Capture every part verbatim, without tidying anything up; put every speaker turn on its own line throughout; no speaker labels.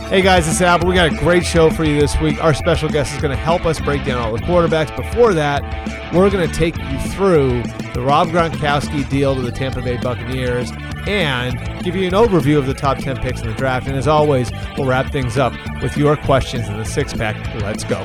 Hey guys, it's Albert. We got a great show for you this week. Our special guest is going to help us break down all the quarterbacks. Before that, we're going to take you through the Rob Gronkowski deal to the Tampa Bay Buccaneers and give you an overview of the top ten picks in the draft. And as always, we'll wrap things up with your questions in the six-pack. Let's go.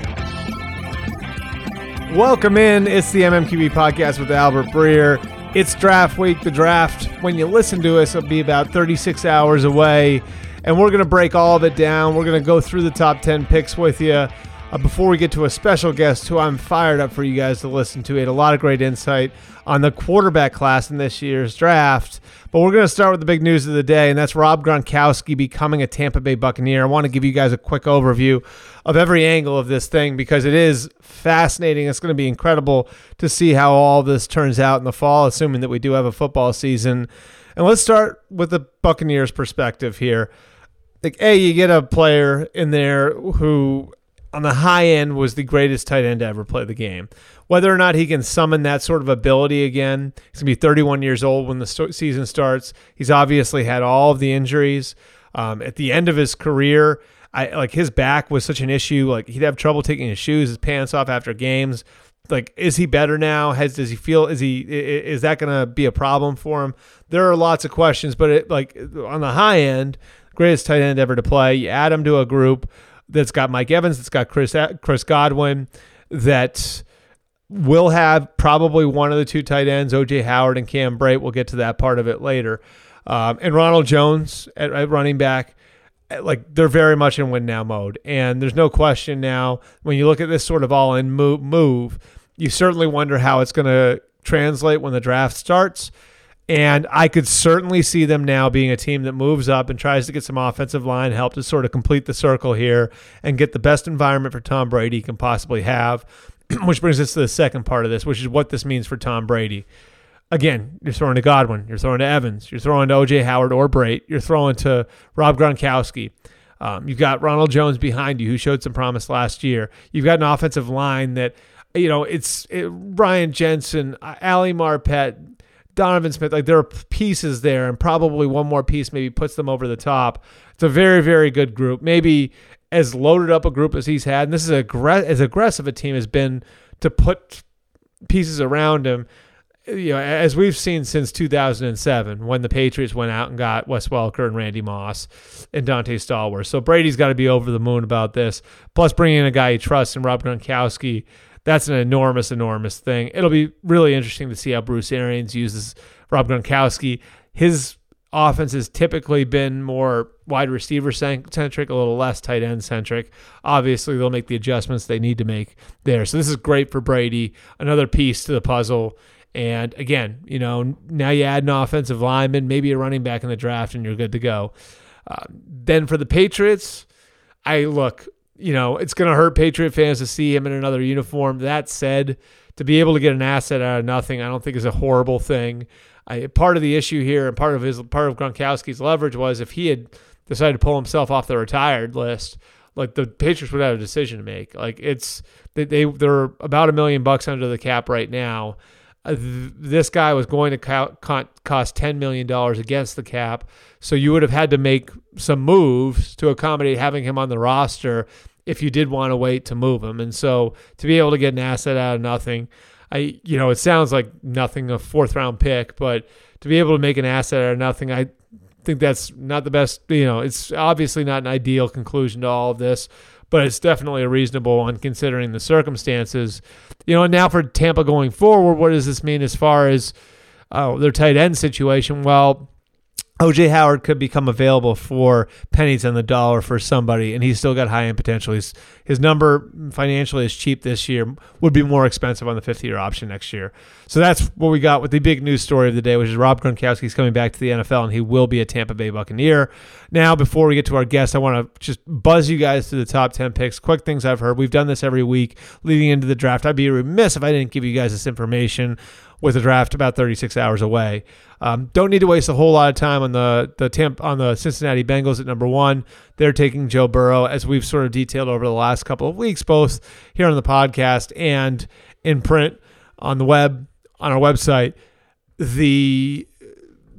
Welcome in. It's the M M Q B podcast with Albert Breer. It's draft week. The draft, when you listen to us, will be about thirty-six hours away. And we're going to break all of it down. We're going to go through the top ten picks with you uh, before we get to a special guest who I'm fired up for you guys to listen to. He had a lot of great insight on the quarterback class in this year's draft. But we're going to start with the big news of the day, and that's Rob Gronkowski becoming a Tampa Bay Buccaneer. I want to give you guys a quick overview of every angle of this thing because it is fascinating. It's going to be incredible to see how all this turns out in the fall, assuming that we do have a football season. And let's start with the Buccaneers' perspective here. Like, A, you get a player in there who, on the high end, was the greatest tight end to ever play the game. Whether or not he can summon that sort of ability again, he's going to be thirty-one years old when the st- season starts. He's obviously had all of the injuries. Um, at the end of his career, I like his back was such an issue. Like, he'd have trouble taking his shoes, his pants off after games. Like, is he better now? Has does he feel? Is he? Is that going to be a problem for him? There are lots of questions, but it, like on the high end, greatest tight end ever to play. You add him to a group that's got Mike Evans, that's got Chris Chris Godwin, that will have probably one of the two tight ends, O J Howard and Cam Brate. We'll get to that part of it later. Um, and Ronald Jones at, at running back. Like, they're very much in win now mode. And there's no question now, when you look at this sort of all-in move, move you certainly wonder how it's going to translate when the draft starts. And I could certainly see them now being a team that moves up and tries to get some offensive line help to sort of complete the circle here and get the best environment for Tom Brady can possibly have, which brings us to the second part of this, which is what this means for Tom Brady. Again, you're throwing to Godwin, you're throwing to Evans, you're throwing to O J Howard or Brate, you're throwing to Rob Gronkowski. Um, you've got Ronald Jones behind you, who showed some promise last year. You've got an offensive line that, you know, it's it, Ryan Jensen, Ali Marpet, Donovan Smith. Like, there are pieces there, and probably one more piece maybe puts them over the top. It's a very, very good group. Maybe as loaded up a group as he's had, and this is aggr- as aggressive a team has been to put pieces around him. You know, as we've seen since two thousand seven, when the Patriots went out and got Wes Welker and Randy Moss and Dante Stallworth. So Brady's got to be over the moon about this. Plus, bringing in a guy he trusts in Rob Gronkowski, that's an enormous, enormous thing. It'll be really interesting to see how Bruce Arians uses Rob Gronkowski. His offense has typically been more wide receiver centric, a little less tight end centric. Obviously, they'll make the adjustments they need to make there. So this is great for Brady. Another piece to the puzzle. And again, you know, now you add an offensive lineman, maybe a running back in the draft, and you're good to go. Uh, then for the Patriots, I look, you know, it's going to hurt Patriot fans to see him in another uniform. That said, to be able to get an asset out of nothing, I don't think is a horrible thing. I, part of the issue here and part of his part of Gronkowski's leverage was if he had decided to pull himself off the retired list, like the Patriots would have a decision to make. Like it's they, they they're about a million bucks under the cap right now. Uh, th- this guy was going to co- co- cost ten million dollars against the cap, so you would have had to make some moves to accommodate having him on the roster if you did want to wait to move him. And so to be able to get an asset out of nothing, I you know, it sounds like nothing, a fourth-round pick, but to be able to make an asset out of nothing, I think that's not the best, you know, it's obviously not an ideal conclusion to all of this, but it's definitely a reasonable one considering the circumstances. You know, and now for Tampa going forward, what does this mean as far as uh, their tight end situation? Well, O J Howard could become available for pennies on the dollar for somebody, and he's still got high-end potential. He's, his number financially is cheap this year, would be more expensive on the fifth-year option next year. So that's what we got with the big news story of the day, which is Rob Gronkowski's coming back to the N F L, and he will be a Tampa Bay Buccaneer. Now, before we get to our guest, I want to just buzz you guys to the top ten picks. Quick things I've heard. We've done this every week leading into the draft. I'd be remiss if I didn't give you guys this information with the draft about thirty-six hours away. Um, don't need to waste a whole lot of time on the the temp on the Cincinnati Bengals at number one. They're taking Joe Burrow, as we've sort of detailed over the last couple of weeks, both here on the podcast and in print on the web, on our website. The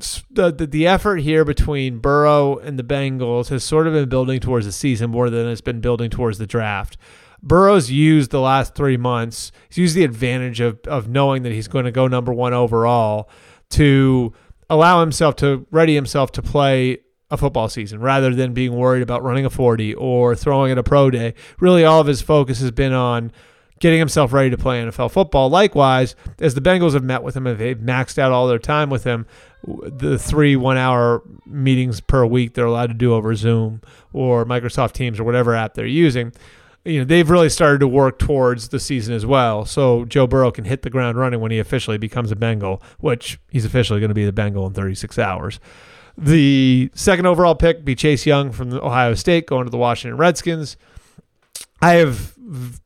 the, the the effort here between Burrow and the Bengals has sort of been building towards the season more than it's been building towards the draft. Burrow's used the last three months. He's used the advantage of of knowing that he's going to go number one overall to allow himself to ready himself to play a football season rather than being worried about running a forty or throwing at a pro day. Really, all of his focus has been on getting himself ready to play N F L football. Likewise, as the Bengals have met with him, if they've maxed out all their time with him, the three one-hour meetings per week they're allowed to do over Zoom or Microsoft Teams or whatever app they're using, you know, they've really started to work towards the season as well. So Joe Burrow can hit the ground running when he officially becomes a Bengal, which he's officially going to be the Bengal in thirty-six hours. The second overall pick would be Chase Young from Ohio State going to the Washington Redskins. I have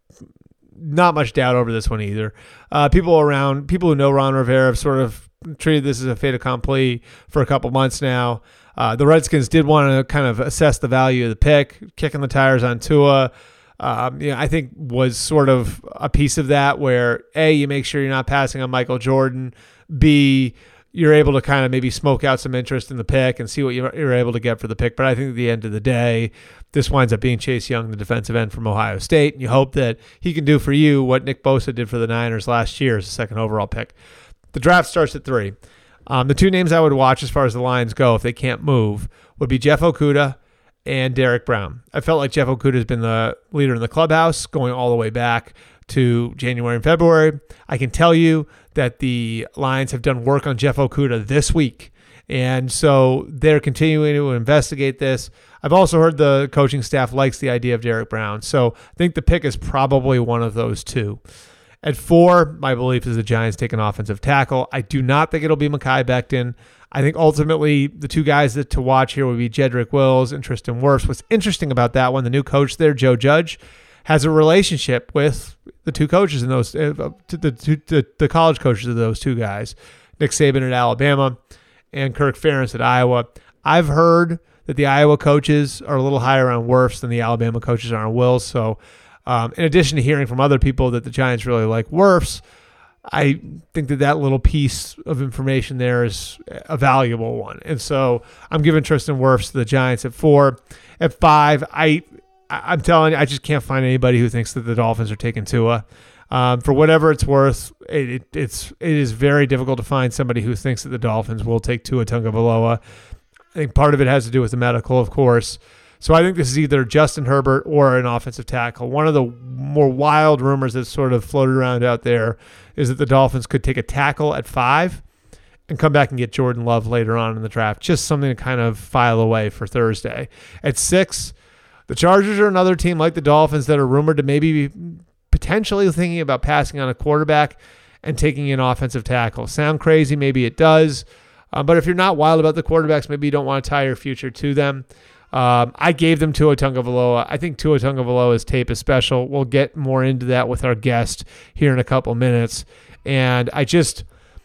not much doubt over this one either. Uh, people around, people who know Ron Rivera have sort of treated this as a fait accompli for a couple months now. Uh, the Redskins did want to kind of assess the value of the pick, kicking the tires on Tua. Um, you know, I think was sort of a piece of that where A, you make sure you're not passing on Michael Jordan. B, you're able to kind of maybe smoke out some interest in the pick and see what you're able to get for the pick. But I think at the end of the day, this winds up being Chase Young, the defensive end from Ohio State. And you hope that he can do for you what Nick Bosa did for the Niners last year as a second overall pick. The draft starts at three. Um, the two names I would watch as far as the Lions go, if they can't move, would be Jeff Okudah and Derek Brown. I felt like Jeff Okudah has been the leader in the clubhouse going all the way back to January and February. I can tell you that the Lions have done work on Jeff Okudah this week. And so they're continuing to investigate this. I've also heard the coaching staff likes the idea of Derek Brown. So I think the pick is probably one of those two. At four, my belief is the Giants take an offensive tackle. I do not think it'll be Mekhi Becton. I think ultimately the two guys that to watch here would be Jedrick Wills and Tristan Wirfs. What's interesting about that one, the new coach there, Joe Judge, has a relationship with the two coaches in those, uh, the, the, the college coaches of those two guys, Nick Saban at Alabama and Kirk Ferentz at Iowa. I've heard that the Iowa coaches are a little higher on Wirfs than the Alabama coaches are on Wills. So um, in addition to hearing from other people that the Giants really like Wirfs, I think that that little piece of information there is a valuable one. And so I'm giving Tristan Wirfs to the Giants at four. At five, I, I'm telling you, I just can't find anybody who thinks that the Dolphins are taking Tua. Um, for whatever it's worth, it, it, it's, it is very difficult to find somebody who thinks that the Dolphins will take Tua Tagovailoa. I think part of it has to do with the medical, of course. So I think this is either Justin Herbert or an offensive tackle. One of the more wild rumors that's sort of floated around out there is that the Dolphins could take a tackle at five and come back and get Jordan Love later on in the draft. Just something to kind of file away for Thursday. At six, the Chargers are another team like the Dolphins that are rumored to maybe be potentially thinking about passing on a quarterback and taking an offensive tackle. Sound crazy? Maybe it does. Um, but if you're not wild about the quarterbacks, maybe you don't want to tie your future to them. Um, I gave them Tua Tagovailoa. I think Tua Tagovailoa's tape is special. We'll get more into that with our guest here in a couple minutes. And I just,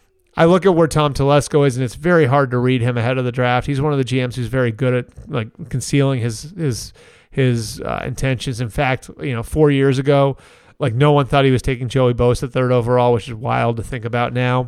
I look at where Tom Telesco is, and it's very hard to read him ahead of the draft. He's one of the G Ms who's very good at like concealing his his his uh, intentions. In fact, you know, four years ago, like no one thought he was taking Joey Bosa third overall, which is wild to think about now.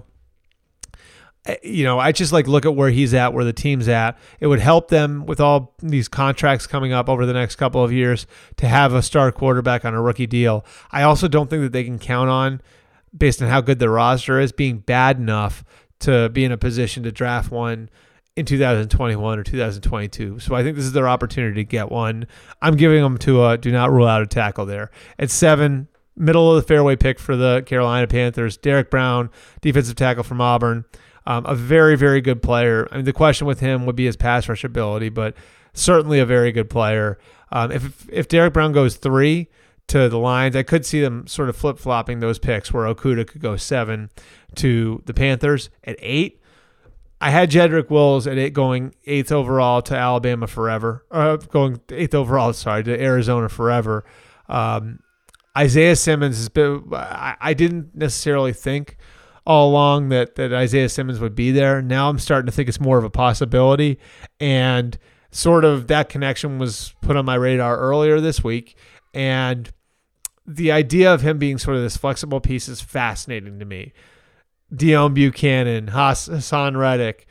You know, I just like look at where he's at, where the team's at. It would help them with all these contracts coming up over the next couple of years to have a star quarterback on a rookie deal. I also don't think that they can count on, based on how good their roster is, being bad enough to be in a position to draft one in two thousand twenty-one or two thousand twenty-two. So I think this is their opportunity to get one. I'm giving them to a do not rule out a tackle there. At seven, middle of the fairway pick for the Carolina Panthers, Derek Brown, defensive tackle from Auburn. Um, a very, very good player. I mean, the question with him would be his pass rush ability, but certainly a very good player. Um, if if Derek Brown goes three to the Lions, I could see them sort of flip-flopping those picks where Okudah could go seven to the Panthers. At eight, I had Jedrick Wills at eight going eighth overall to Alabama forever. Uh, going eighth overall, sorry, to Arizona forever. Um, Isaiah Simmons has been, I, I didn't necessarily think all along that, that Isaiah Simmons would be there. Now I'm starting to think it's more of a possibility. And sort of that connection was put on my radar earlier this week. And the idea of him being sort of this flexible piece is fascinating to me. Dion Buchanan, Haas, Hassan Reddick,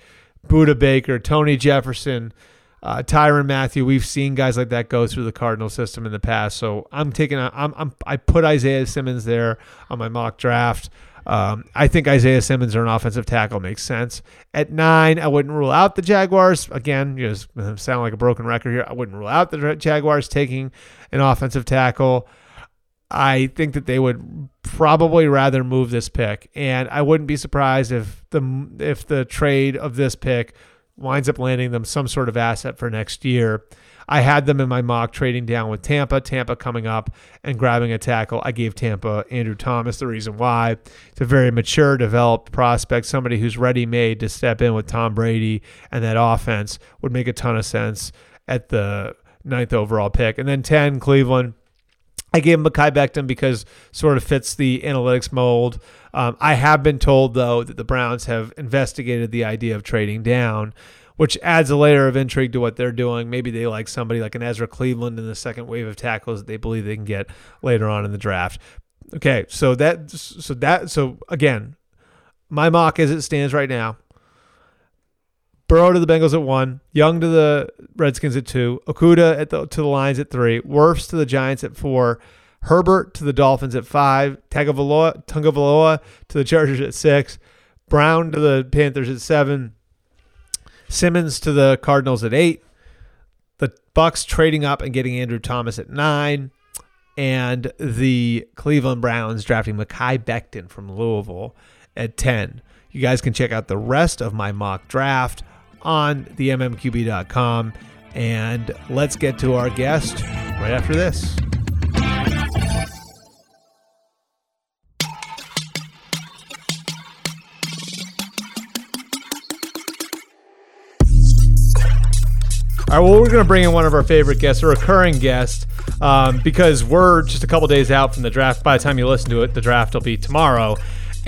Budda Baker, Tony Jefferson, uh, Tyrann Mathieu. We've seen guys like that go through the Cardinal system in the past. So I'm taking a, I'm, I'm I put Isaiah Simmons there on my mock draft. Um, I think Isaiah Simmons or an offensive tackle makes sense. At nine, I wouldn't rule out the Jaguars. Again, you just sound like a broken record here. I wouldn't rule out the Jaguars taking an offensive tackle. I think that they would probably rather move this pick, and I wouldn't be surprised if the if the trade of this pick winds up landing them some sort of asset for next year. I had them in my mock trading down with Tampa. Tampa coming up and grabbing a tackle. I gave Tampa Andrew Thomas. The reason why, it's a very mature, developed prospect, somebody who's ready-made to step in with Tom Brady, and that offense would make a ton of sense at the ninth overall pick. And then ten, Cleveland. I gave him Mekhi Becton because sort of fits the analytics mold. Um, I have been told, though, that the Browns have investigated the idea of trading down, which adds a layer of intrigue to what they're doing. Maybe they like somebody like an Ezra Cleveland in the second wave of tackles that they believe they can get later on in the draft. Okay, so that, so that, so again, my mock as it stands right now: Burrow to the Bengals at one, Young to the Redskins at two, Okudah at the, to the Lions at three, Wirfs to the Giants at four, Herbert to the Dolphins at five, Tagovailoa, Tagovailoa to the Chargers at six, Brown to the Panthers at seven, Simmons to the Cardinals at eight, the Bucks trading up and getting Andrew Thomas at nine, and the Cleveland Browns drafting Mekhi Becton from Louisville at ten. You guys can check out the rest of my mock draft on the M M Q B dot com, and let's get to our guest right after this. All right, well, we're going to bring in one of our favorite guests, a recurring guest, um, because we're just a couple days out from the draft. By the time you listen to it, the draft will be tomorrow.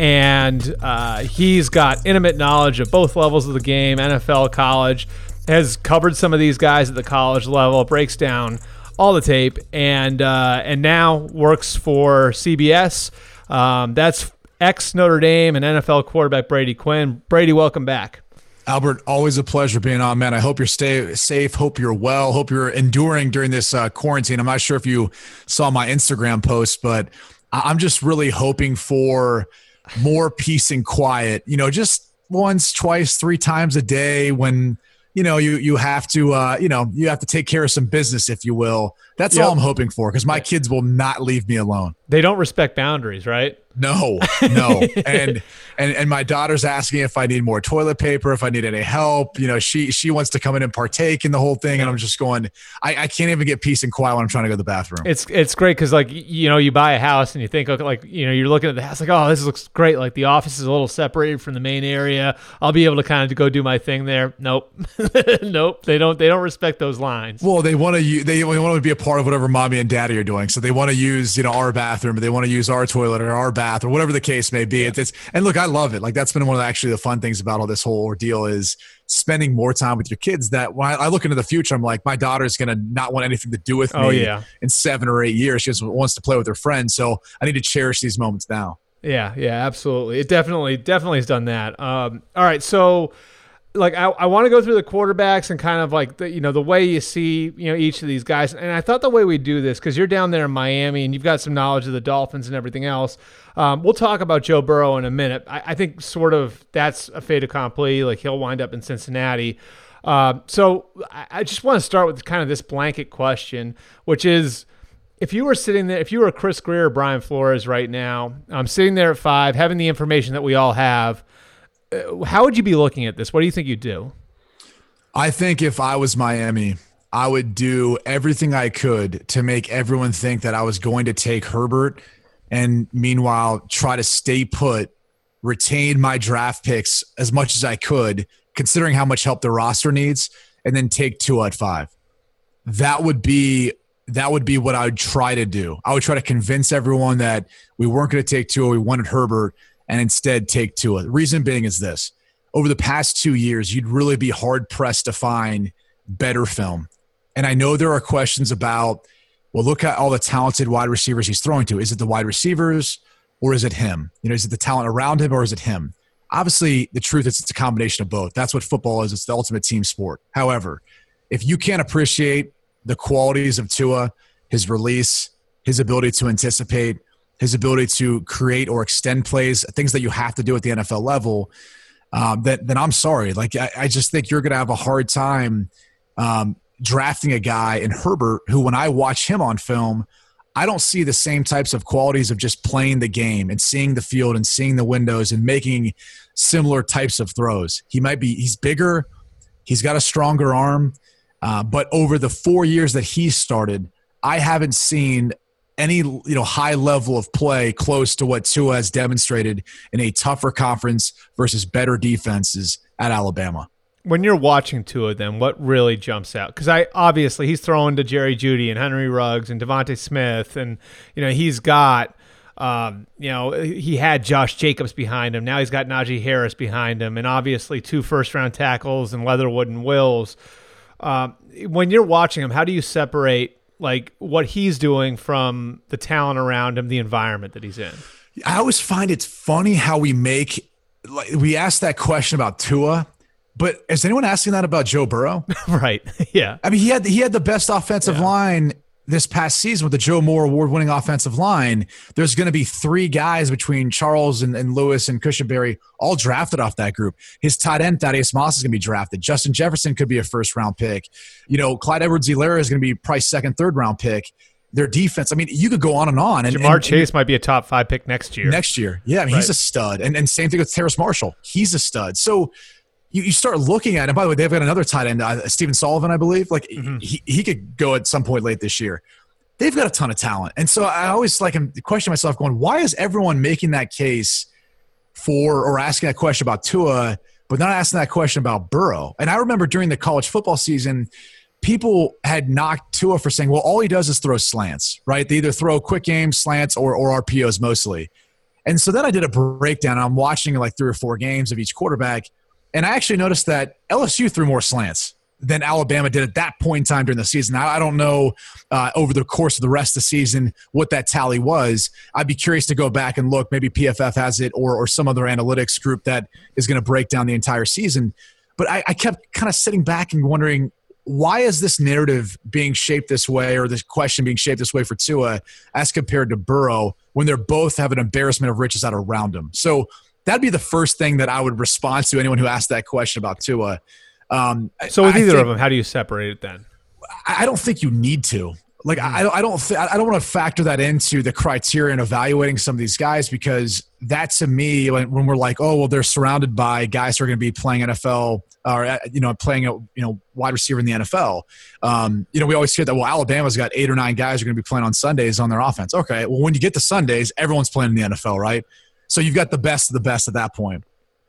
And uh, he's got intimate knowledge of both levels of the game, N F L, college, has covered some of these guys at the college level, breaks down all the tape, and uh, and now works for C B S. Um, that's ex-Notre Dame and N F L quarterback Brady Quinn. Brady, welcome back.
Albert, always a pleasure being on, man. I hope you're stay safe. Hope you're well. Hope you're enduring during this uh, quarantine. I'm not sure if you saw my Instagram post, but I'm just really hoping for more peace and quiet, you know, just once, twice, three times a day when, you know, you, you have to, uh, you know, you have to take care of some business, if you will. That's yep. all I'm hoping for, because my kids will not leave me alone.
They don't respect boundaries, right?
No, no. and, and, and my daughter's asking if I need more toilet paper, if I need any help. You know, she, she wants to come in and partake in the whole thing. And I'm just going, I, I can't even get peace and quiet when I'm trying to go to the bathroom.
It's, it's great. Cause like, you know, you buy a house and you think, okay, like, you know, you're looking at the house like, oh, this looks great. Like the office is a little separated from the main area. I'll be able to kind of go do my thing there. Nope. Nope. They don't, they don't respect those lines.
Well, they want to, they want to be a part of whatever mommy and daddy are doing. So they want to use, you know, our bathroom, or they want to use our toilet or our bath or whatever the case may be. Yeah. It's, and look, I love it. Like that's been one of the, actually the fun things about all this whole ordeal is spending more time with your kids. That when I, I look into the future, I'm like, my daughter's going to not want anything to do with me
oh, yeah.
in seven or eight years. She just wants to play with her friends. So I need to cherish these moments now.
Yeah. Yeah, absolutely. It definitely, definitely has done that. Um, all right. So, like I, I want to go through the quarterbacks and kind of like the, you know, the way you see, you know, each of these guys. And I thought the way we do this, because you're down there in Miami and you've got some knowledge of the Dolphins and everything else. Um, we'll talk about Joe Burrow in a minute. I, I think sort of that's a fait accompli. Like he'll wind up in Cincinnati. Um, so I, I just want to start with kind of this blanket question, which is, if you were sitting there, if you were Chris Grier or Brian Flores right now, um, sitting there at five, having the information that we all have, how would you be looking at this? What do you think you'd do?
I think if I was Miami, I would do everything I could to make everyone think that I was going to take Herbert, and meanwhile try to stay put, retain my draft picks as much as I could, considering how much help the roster needs, and then take Tua at five. That would be that would be what I would try to do. I would try to convince everyone that we weren't going to take Tua, we wanted Herbert, and instead take Tua. The reason being is this. Over the past two years, you'd really be hard-pressed to find better film. And I know there are questions about, well, look at all the talented wide receivers he's throwing to. Is it the wide receivers or is it him? You know, is it the talent around him or is it him? Obviously, the truth is it's a combination of both. That's what football is. It's the ultimate team sport. However, if you can't appreciate the qualities of Tua, his release, his ability to anticipate, his ability to create or extend plays, things that you have to do at the N F L level, um, then, then I'm sorry. Like, I, I just think you're going to have a hard time um, drafting a guy in Herbert who, when I watch him on film, I don't see the same types of qualities of just playing the game and seeing the field and seeing the windows and making similar types of throws. He might be – he's bigger. He's got a stronger arm. Uh, but over the four years that he started, I haven't seen any you know high level of play close to what Tua has demonstrated in a tougher conference versus better defenses at Alabama.
When you're watching Tua, then what really jumps out? Because I obviously he's throwing to Jerry Jeudy and Henry Ruggs and Devontae Smith, and you know he's got um, you know he had Josh Jacobs behind him. Now he's got Najee Harris behind him, and obviously two first round tackles and Leatherwood and Wills. Um, when you're watching him, how do you separate like what he's doing from the talent around him, the environment that he's in?
I always find it's funny how we make like we ask that question about Tua. But is anyone asking that about Joe Burrow?
Right. Yeah.
I mean, he had he had the best offensive yeah. line this past season with the Joe Moore award-winning offensive line. There's going to be three guys between Charles and, and Lewis and Cushenberry all drafted off that group. His tight end, Thaddeus Moss, is going to be drafted. Justin Jefferson could be a first-round pick. You know, Clyde Edwards-Helaire is going to be probably second, third-round pick. Their defense, I mean, you could go on and on. And,
Jamar
and,
Chase and, might be a top five pick next year.
Next year. Yeah, I mean,
right.
he's a stud. And, and same thing with Terrace Marshall. He's a stud. So – You, you start looking at it. And by the way, they've got another tight end, uh, Stephen Sullivan, I believe. Like mm-hmm. he, he could go at some point late this year. They've got a ton of talent. And so I always like am question myself going, why is everyone making that case for or asking that question about Tua, but not asking that question about Burrow? And I remember during the college football season, people had knocked Tua for saying, well, all he does is throw slants, right? They either throw quick game slants or, or R P Os mostly. And so then I did a breakdown. I'm watching like three or four games of each quarterback. And I actually noticed that L S U threw more slants than Alabama did at that point in time during the season. Now, I don't know uh, over the course of the rest of the season what that tally was. I'd be curious to go back and look. Maybe P F F has it or, or some other analytics group that is going to break down the entire season. But I, I kept kind of sitting back and wondering, why is this narrative being shaped this way or this question being shaped this way for Tua as compared to Burrow when they're both have an embarrassment of riches out around them? So that'd be the first thing that I would respond to anyone who asked that question about Tua. Um,
so with
I
either
think,
of them, how do you separate it then?
I don't think you need to. Like, I don't, I don't, th- I don't want to factor that into the criteria in evaluating some of these guys because that to me, when, when we're like, oh, well, they're surrounded by guys who are going to be playing N F L or, you know, playing a, you know, wide receiver in the N F L. Um, you know, we always hear that, well, Alabama's got eight or nine guys who are going to be playing on Sundays on their offense. Okay. Well, when you get to Sundays, everyone's playing in the N F L, right? So you've got the best of the best at that point.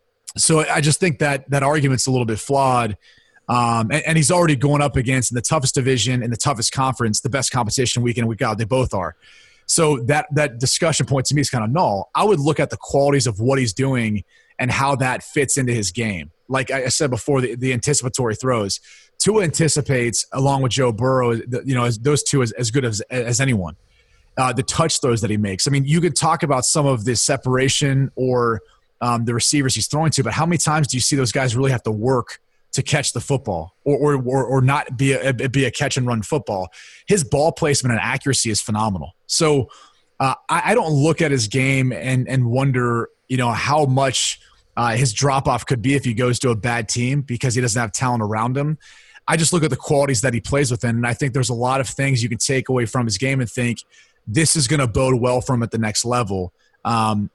So I just think that that argument's a little bit flawed. Um, and, and he's already going up against in the toughest division in the toughest conference, the best competition week in and week out. They both are. So that that discussion point to me is kind of null. I would look at the qualities of what he's doing and how that fits into his game. Like I said before, the, the anticipatory throws. Tua anticipates, along with Joe Burrow, you know, as, those two as, as good as, as anyone. Uh, the touch throws that he makes. I mean, you could talk about some of the separation or um, the receivers he's throwing to, but how many times do you see those guys really have to work to catch the football or or or, or not be a, be a catch and run football? His ball placement and accuracy is phenomenal. So uh, I, I don't look at his game and and wonder, you know, how much uh, his drop off could be if he goes to a bad team because he doesn't have talent around him. I just look at the qualities that he plays within, and I think there's a lot of things you can take away from his game and think this is going to bode well for him at the next level. Um,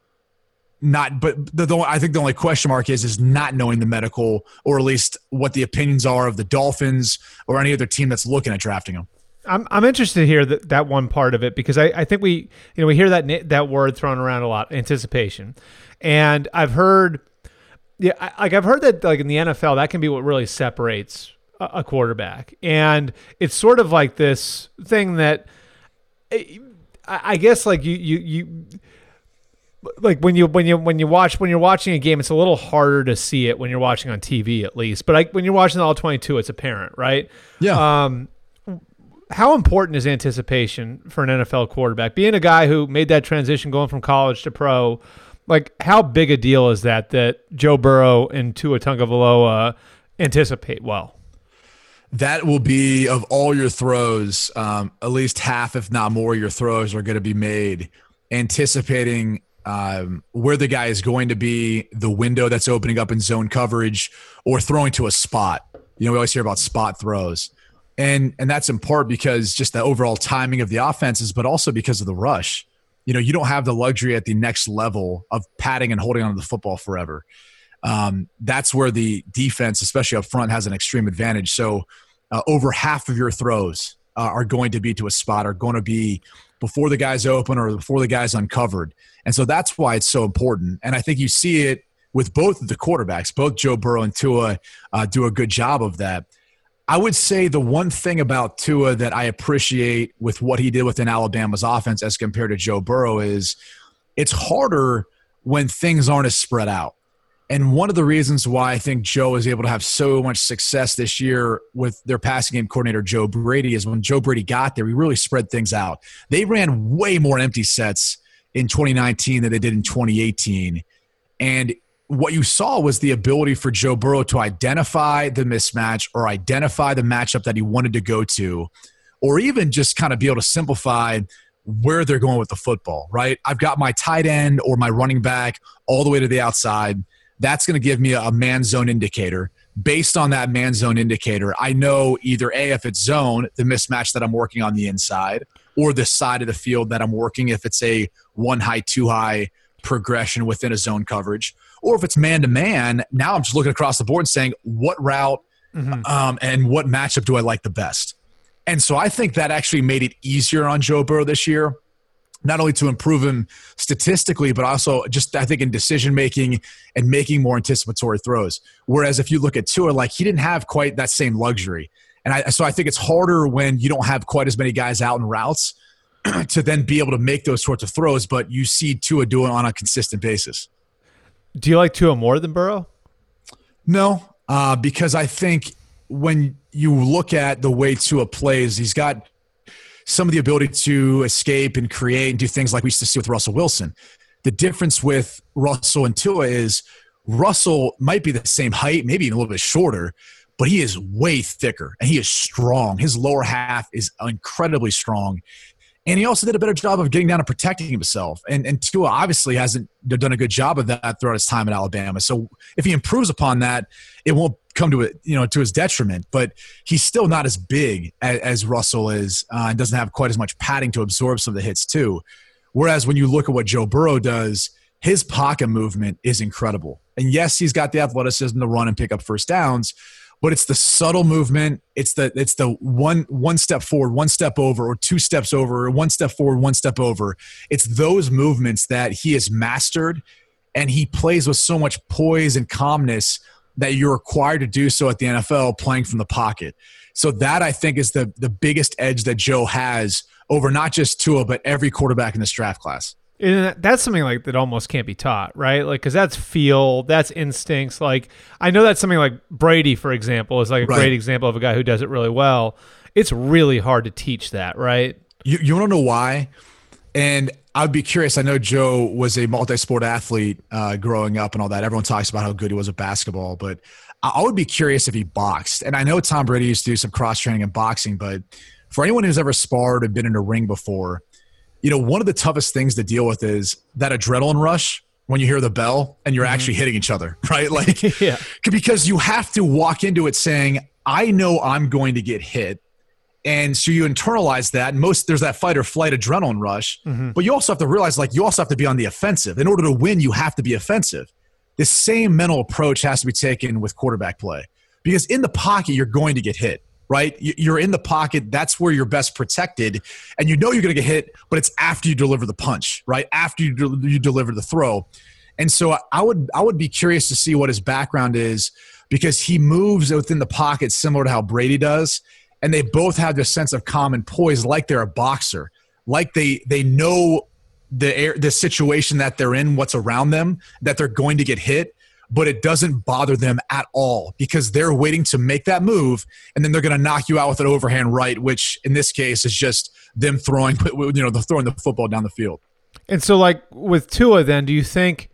Not, but the, the I think the only question mark is is not knowing the medical or at least what the opinions are of the Dolphins or any other team that's looking at drafting him.
I'm I'm interested to hear that, that one part of it because I, I think we you know we hear that that word thrown around a lot, anticipation, and I've heard yeah I, like I've heard that like in the N F L that can be what really separates a, a quarterback, and it's sort of like this thing that I, I guess like you you you. Like when you when you when you watch when you're watching a game, it's a little harder to see it when you're watching on T V, at least. But like when you're watching the all twenty-two, it's apparent, right?
Yeah.
Um, how important is anticipation for an N F L quarterback? Being a guy who made that transition, going from college to pro, Like, how big a deal is that that Joe Burrow and Tua Tagovailoa anticipate well?
That will be, of all your throws, um, at least half, if not more, your throws are going to be made anticipating um, where the guy is going to be, the window that's opening up in zone coverage, or throwing to a spot. You know, we always hear about spot throws. And and that's in part because just the overall timing of the offenses, but also because of the rush. You know, you don't have the luxury at the next level of padding and holding onto the football forever. Um, that's where the defense, especially up front, has an extreme advantage. So uh, over half of your throws uh, are going to be to a spot, are going to be before the guy's open or before the guy's uncovered. And so that's why it's so important. And I think you see it with both of the quarterbacks. Both Joe Burrow and Tua uh, do a good job of that. I would say the one thing about Tua that I appreciate with what he did within Alabama's offense as compared to Joe Burrow is it's harder when things aren't as spread out. And one of the reasons why I think Joe is able to have so much success this year with their passing game coordinator, Joe Brady, is when Joe Brady got there, he really spread things out. They ran way more empty sets in twenty nineteen than they did in twenty eighteen. And what you saw was the ability for Joe Burrow to identify the mismatch or identify the matchup that he wanted to go to, or even just kind of be able to simplify where they're going with the football, right? I've got my tight end or my running back all the way to the outside. That's going to give me a man zone indicator. Based on that man zone indicator, I know either A, if it's zone, the mismatch that I'm working on the inside, or the side of the field that I'm working if it's a one high, two high progression within a zone coverage. Or if it's man-to-man, now I'm just looking across the board and saying, what route mm-hmm. um, and what matchup do I like the best? And so I think that actually made it easier on Joe Burrow this year, not only to improve him statistically, but also just I think in decision-making and making more anticipatory throws. Whereas if you look at Tua, like he didn't have quite that same luxury. And I, so I think it's harder when you don't have quite as many guys out in routes to then be able to make those sorts of throws, but you see Tua doing it on a consistent basis.
Do you like Tua more than Burrow?
No, uh, because I think when you look at the way Tua plays, he's got some of the ability to escape and create and do things like we used to see with Russell Wilson. The difference with Russell and Tua is Russell might be the same height, maybe even a little bit shorter, but he is way thicker and he is strong. His lower half is incredibly strong. And he also did a better job of getting down and protecting himself. And, and Tua obviously hasn't done a good job of that throughout his time at Alabama. So if he improves upon that, it won't come to it, you know, to his detriment. But he's still not as big as, as Russell is uh, and doesn't have quite as much padding to absorb some of the hits too. Whereas when you look at what Joe Burrow does, his pocket movement is incredible. And yes, he's got the athleticism to run and pick up first downs, but it's the subtle movement. It's the it's the one one step forward, one step over, or two steps over, or one step forward, one step over. It's those movements that he has mastered, and he plays with so much poise and calmness that you're required to do so at the N F L playing from the pocket. So that, I think, is the the biggest edge that Joe has over not just Tua, but every quarterback in this draft class.
And that's something like that almost can't be taught, right? Like, because that's feel, that's instincts. Like, I know that's something like Brady, for example, is like a right. great example of a guy who does it really well. It's really hard to teach that, right?
You you want to know why? And I'd be curious. I know Joe was a multi-sport athlete uh, growing up and all that. Everyone talks about how good he was at basketball, but I would be curious if he boxed. And I know Tom Brady used to do some cross-training in boxing, but for anyone who's ever sparred and been in a ring before, you know, one of the toughest things to deal with is that adrenaline rush when you hear the bell and you're mm-hmm. actually hitting each other, right? Like, yeah. because you have to walk into it saying, I know I'm going to get hit. And so you internalize that. Most there's that fight or flight adrenaline rush, mm-hmm. but you also have to realize, like, you also have to be on the offensive. In order to win, you have to be offensive. The same mental approach has to be taken with quarterback play, because in the pocket, you're going to get hit. Right? You're in the pocket. That's where you're best protected. And you know you're going to get hit, but it's after you deliver the punch, right? After you, de- you deliver the throw. And so I would I would be curious to see what his background is, because he moves within the pocket similar to how Brady does. And they both have this sense of calm and poise, like they're a boxer, like they they know the air, the situation that they're in, what's around them, that they're going to get hit. But it doesn't bother them at all, because they're waiting to make that move, and then they're going to knock you out with an overhand right, which in this case is just them throwing, you know, they're throwing the football down the field.
And so, like with Tua, then, do you think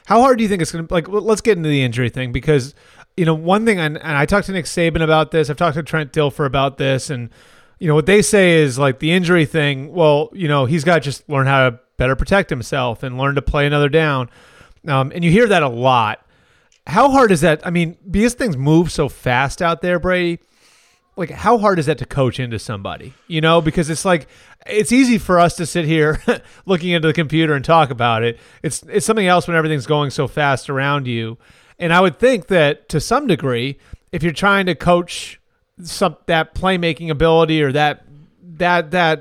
How hard do you think it's going to, like, let's get into the injury thing, because, you know, one thing, and, and I talked to Nick Saban about this, I've talked to Trent Dilfer about this, and, you know, what they say is, like, the injury thing, well, you know, he's got to just learn how to better protect himself and learn to play another down. Um, and you hear that a lot. How hard is that? I mean, because things move so fast out there, Brady, like, how hard is that to coach into somebody? You know, because it's like, it's easy for us to sit here looking into the computer and talk about it. It's it's something else when everything's going so fast around you. And I would think that to some degree, if you're trying to coach some that playmaking ability or that that that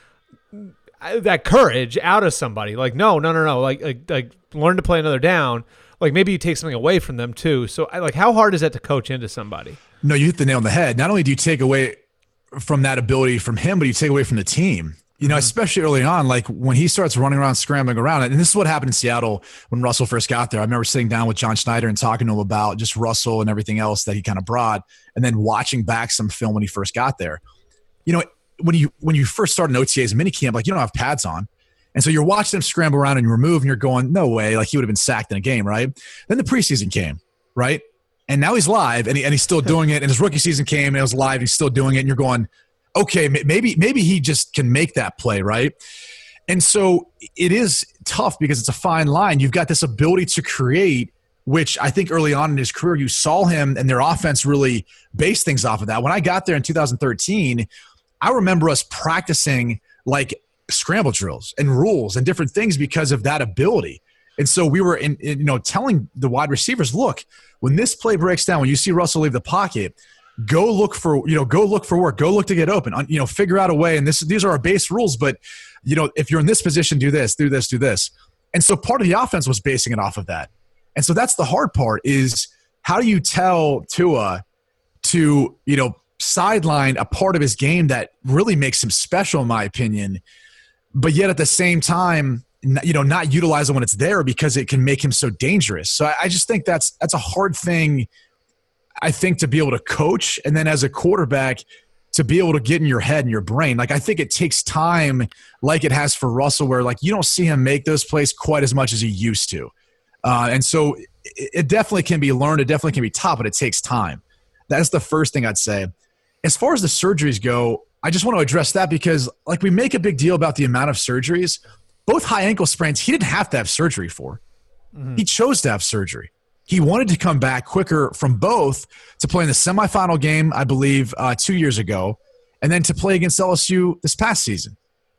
that courage out of somebody, like, no, no, no, no, like like like learn to play another down. Like, maybe you take something away from them too. So, like, how hard is that to coach into somebody?
No, you hit the nail on the head. Not only do you take away from that ability from him, but you take away from the team. You know, mm-hmm. especially early on, like when he starts running around, scrambling around. And this is what happened in Seattle when Russell first got there. I remember sitting down with John Schneider and talking to him about just Russell and everything else that he kind of brought, and then watching back some film when he first got there. You know, when you when you first start an O T A's minicamp, like, you don't have pads on. And so you're watching him scramble around and you remove, and you're going, no way, like he would have been sacked in a game, right? Then the preseason came, right? And now he's live, and, he, and he's still doing it. And his rookie season came, and it was live. He's still doing it, and you're going, okay, maybe maybe he just can make that play, right? And so it is tough because it's a fine line. You've got this ability to create, which I think early on in his career, you saw him and their offense really base things off of that. When I got there in two thousand thirteen, I remember us practicing like scramble drills and rules and different things because of that ability. And so we were in, in, you know, telling the wide receivers, look, when this play breaks down, when you see Russell leave the pocket, go look for, you know, go look for work, go look to get open, you know, figure out a way. And this, these are our base rules, but, you know, if you're in this position, do this, do this, do this. And so part of the offense was basing it off of that. And so that's the hard part, is how do you tell Tua to, you know, sideline a part of his game that really makes him special, in my opinion, but yet at the same time, you know, not utilize it when it's there because it can make him so dangerous. So I, I just think that's that's a hard thing, I think, to be able to coach, and then as a quarterback to be able to get in your head and your brain. Like, I think it takes time, like it has for Russell, where like you don't see him make those plays quite as much as he used to. Uh, and so it, it definitely can be learned. It definitely can be taught, but it takes time. That's the first thing I'd say. As far as the surgeries go, I just want to address that because, like, we make a big deal about the amount of surgeries. Both high ankle sprains, he didn't have to have surgery for. Mm-hmm. He chose to have surgery. He wanted to come back quicker from both to play in the semifinal game, I believe, uh, two years ago, and then to play against L S U this past season.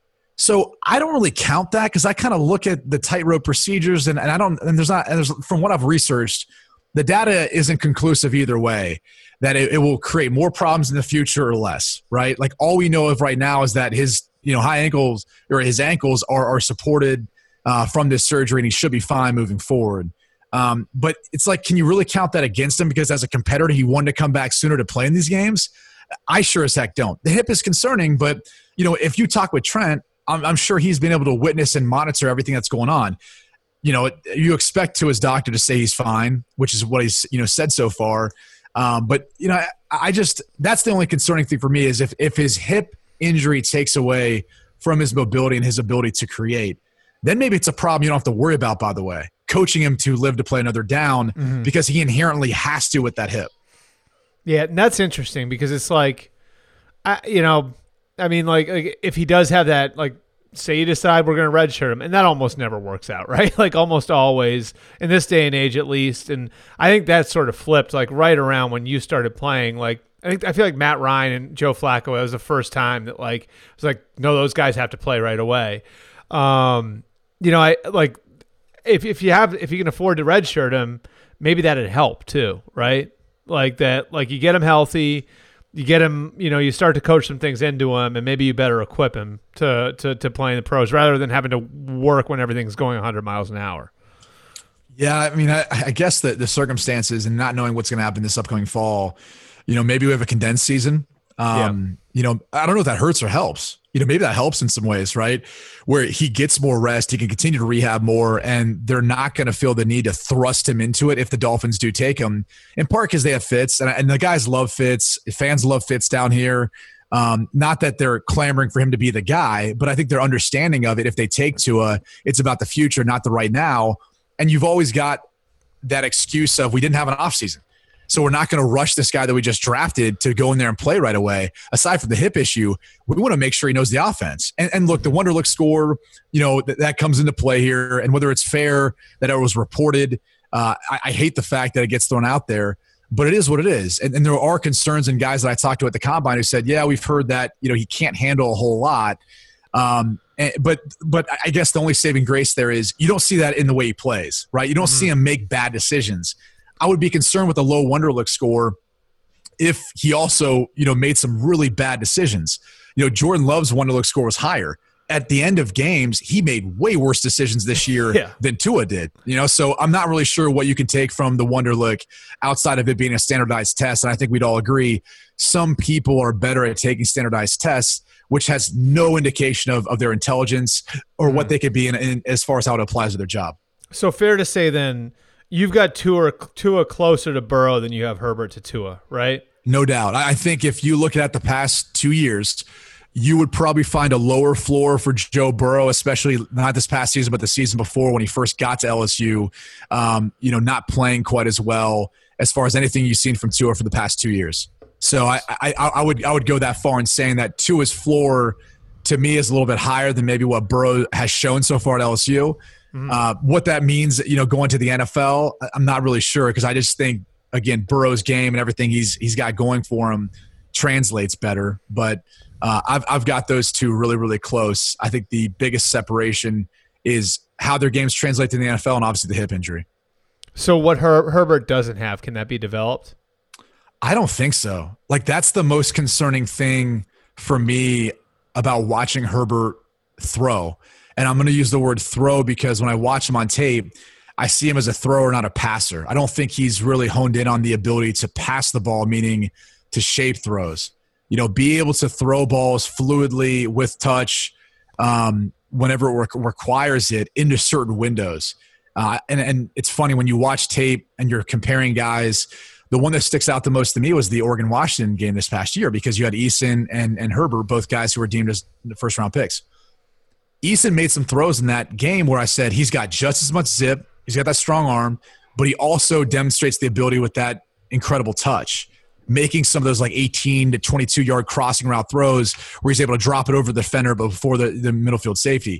So I don't really count that because I kind of look at the tightrope procedures, and, and I don't. And there's not. And there's, from what I've researched, the data isn't conclusive either way. That it, it will create more problems in the future or less, right? Like, all we know of right now is that his, you know, high ankles or his ankles are are supported uh, from this surgery, and he should be fine moving forward. Um, but it's like, can you really count that against him? Because as a competitor, he wanted to come back sooner to play in these games. I sure as heck don't. The hip is concerning, but, you know, if you talk with Trent, I'm, I'm sure he's been able to witness and monitor everything that's going on. You know, you expect to his doctor to say he's fine, which is what he's, you know, said so far. Um, but, you know, I, I just – that's the only concerning thing for me is if, if his hip injury takes away from his mobility and his ability to create, then maybe it's a problem you don't have to worry about, by the way, coaching him to live to play another down mm-hmm. because he inherently has to with that hip.
Yeah, and that's interesting because it's like, I, you know, I mean, like, like if he does have that, like, say you decide we're going to redshirt him, and that almost never works out, right? Like, almost always in this day and age, at least. And I think that sort of flipped, like, right around when you started playing. Like, I think I feel like Matt Ryan and Joe Flacco, it was the first time that, like, it was like, no, those guys have to play right away. Um, you know, I like if if you have if you can afford to redshirt him, maybe that'd help too, right? Like that, like you get him healthy. You get him, you know, you start to coach some things into him, and maybe you better equip him to to to play in the pros rather than having to work when everything's going one hundred miles an hour.
Yeah, I mean, I, I guess the, the circumstances and not knowing what's going to happen this upcoming fall, you know, maybe we have a condensed season. Um, yeah. You know, I don't know if that hurts or helps. You know, maybe that helps in some ways, right? Where he gets more rest, he can continue to rehab more, and they're not going to feel the need to thrust him into it if the Dolphins do take him, in part because they have Fitz, and, and the guys love Fitz. Fans love Fitz down here. Um, not that they're clamoring for him to be the guy, but I think they're understanding of it. If they take Tua, it's about the future, not the right now. And you've always got that excuse of we didn't have an offseason. So we're not going to rush this guy that we just drafted to go in there and play right away. Aside from the hip issue, we want to make sure he knows the offense. And, and look, the Wonderlic score, you know, th- that comes into play here. And whether it's fair that it was reported, uh, I, I hate the fact that it gets thrown out there. But it is what it is. And, and there are concerns in guys that I talked to at the Combine who said, yeah, we've heard that, you know, he can't handle a whole lot. Um, and, but but I guess the only saving grace there is you don't see that in the way he plays, right? You don't mm-hmm. see him make bad decisions. I would be concerned with a low Wonderlic score if he also, you know, made some really bad decisions. You know, Jordan Love's Wonderlic score was higher. At the end of games, he made way worse decisions this year yeah. than Tua did. You know, so I'm not really sure what you can take from the Wonderlic outside of it being a standardized test. And I think we'd all agree some people are better at taking standardized tests, which has no indication of, of their intelligence or mm-hmm. what they could be in, in as far as how it applies to their job.
So fair to say then, you've got Tua, Tua closer to Burrow than you have Herbert to Tua, right?
No doubt. I think if you look at the past two years, you would probably find a lower floor for Joe Burrow, especially not this past season, but the season before when he first got to L S U, um, you know, not playing quite as well as far as anything you've seen from Tua for the past two years. So I, I, I would I would go that far in saying that Tua's floor to me is a little bit higher than maybe what Burrow has shown so far at L S U. Mm-hmm. Uh, what that means, you know, going to the N F L, I'm not really sure because I just think, again, Burrow's game and everything he's he's got going for him translates better. But uh, I've I've got those two really, really close. I think the biggest separation is how their games translate to the N F L and obviously the hip injury.
So what Her- Herbert doesn't have, can that be developed?
I don't think so. Like, that's the most concerning thing for me about watching Herbert throw. And I'm going to use the word throw because when I watch him on tape, I see him as a thrower, not a passer. I don't think he's really honed in on the ability to pass the ball, meaning to shape throws. You know, be able to throw balls fluidly with touch um, whenever it re- requires it into certain windows. Uh, and, and it's funny when you watch tape and you're comparing guys, the one that sticks out the most to me was the Oregon-Washington game this past year because you had Eason and, and Herbert, both guys who were deemed as the first-round picks. Eason made some throws in that game where I said he's got just as much zip, he's got that strong arm, but he also demonstrates the ability with that incredible touch, making some of those like eighteen to twenty-two yard crossing route throws where he's able to drop it over the defender before the, the middle field safety.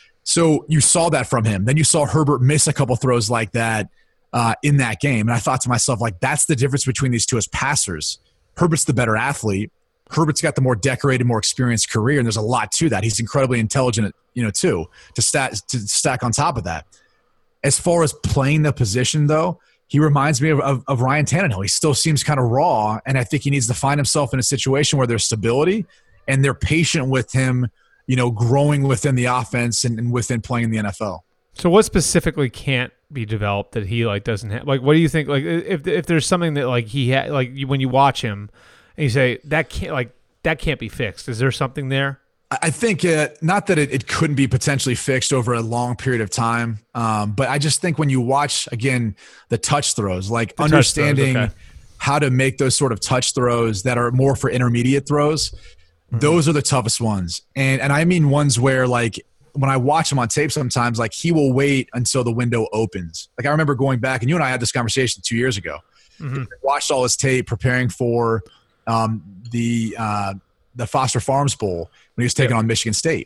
So you saw that from him. Then you saw Herbert miss a couple throws like that uh, in that game. And I thought to myself, like, that's the difference between these two as passers. Herbert's the better athlete. Herbert's got the more decorated, more experienced career, and there's a lot to that. He's incredibly intelligent, you know, too, to stack, to stack on top of that. As far as playing the position, though, he reminds me of, of, of Ryan Tannehill. He still seems kind of raw, and I think he needs to find himself in a situation where there's stability and they're patient with him, you know, growing within the offense and, and within playing in the N F L.
So what specifically can't be developed that he, like, doesn't have? Like, what do you think? Like, if if there's something that, like, he had, like, you, when you watch him – and you say that can't like that can't be fixed. Is there something there?
I think uh, not that it, it couldn't be potentially fixed over a long period of time, um, but I just think when you watch again the touch throws, like the understanding throws, okay. how to make those sort of touch throws that are more for intermediate throws, mm-hmm. those are the toughest ones. And and I mean ones where like when I watch him on tape, sometimes like he will wait until the window opens. Like I remember going back, and you and I had this conversation two years ago. Mm-hmm. Watched all his tape preparing for. Um, the uh, the Foster Farms Bowl when he was taking yep. on Michigan State.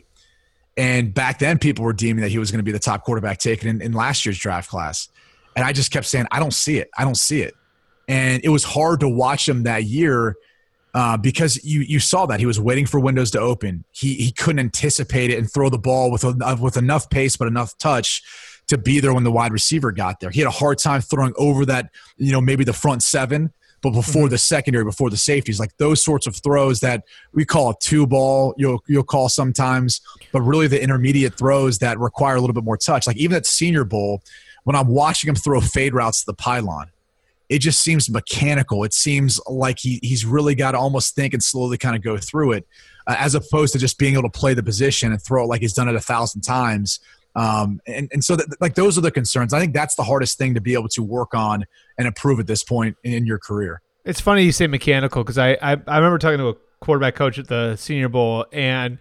And back then people were deeming that he was going to be the top quarterback taken in, in last year's draft class. And I just kept saying, I don't see it. I don't see it. And it was hard to watch him that year uh, because you you saw that. He was waiting for windows to open. He he couldn't anticipate it and throw the ball with, a, with enough pace but enough touch to be there when the wide receiver got there. He had a hard time throwing over that, you know, maybe the front seven, but before mm-hmm. the secondary, before the safeties, like those sorts of throws that we call a two ball, you'll you'll call sometimes, but really the intermediate throws that require a little bit more touch. Like even at Senior Bowl, when I'm watching him throw fade routes to the pylon, it just seems mechanical. It seems like he he's really got to almost think and slowly kind of go through it, uh, as opposed to just being able to play the position and throw it like he's done it a thousand times. Um, and, and so that, like those are the concerns. I think that's the hardest thing to be able to work on and improve at this point in your career.
It's funny you say mechanical because I, I, I remember talking to a quarterback coach at the Senior Bowl, and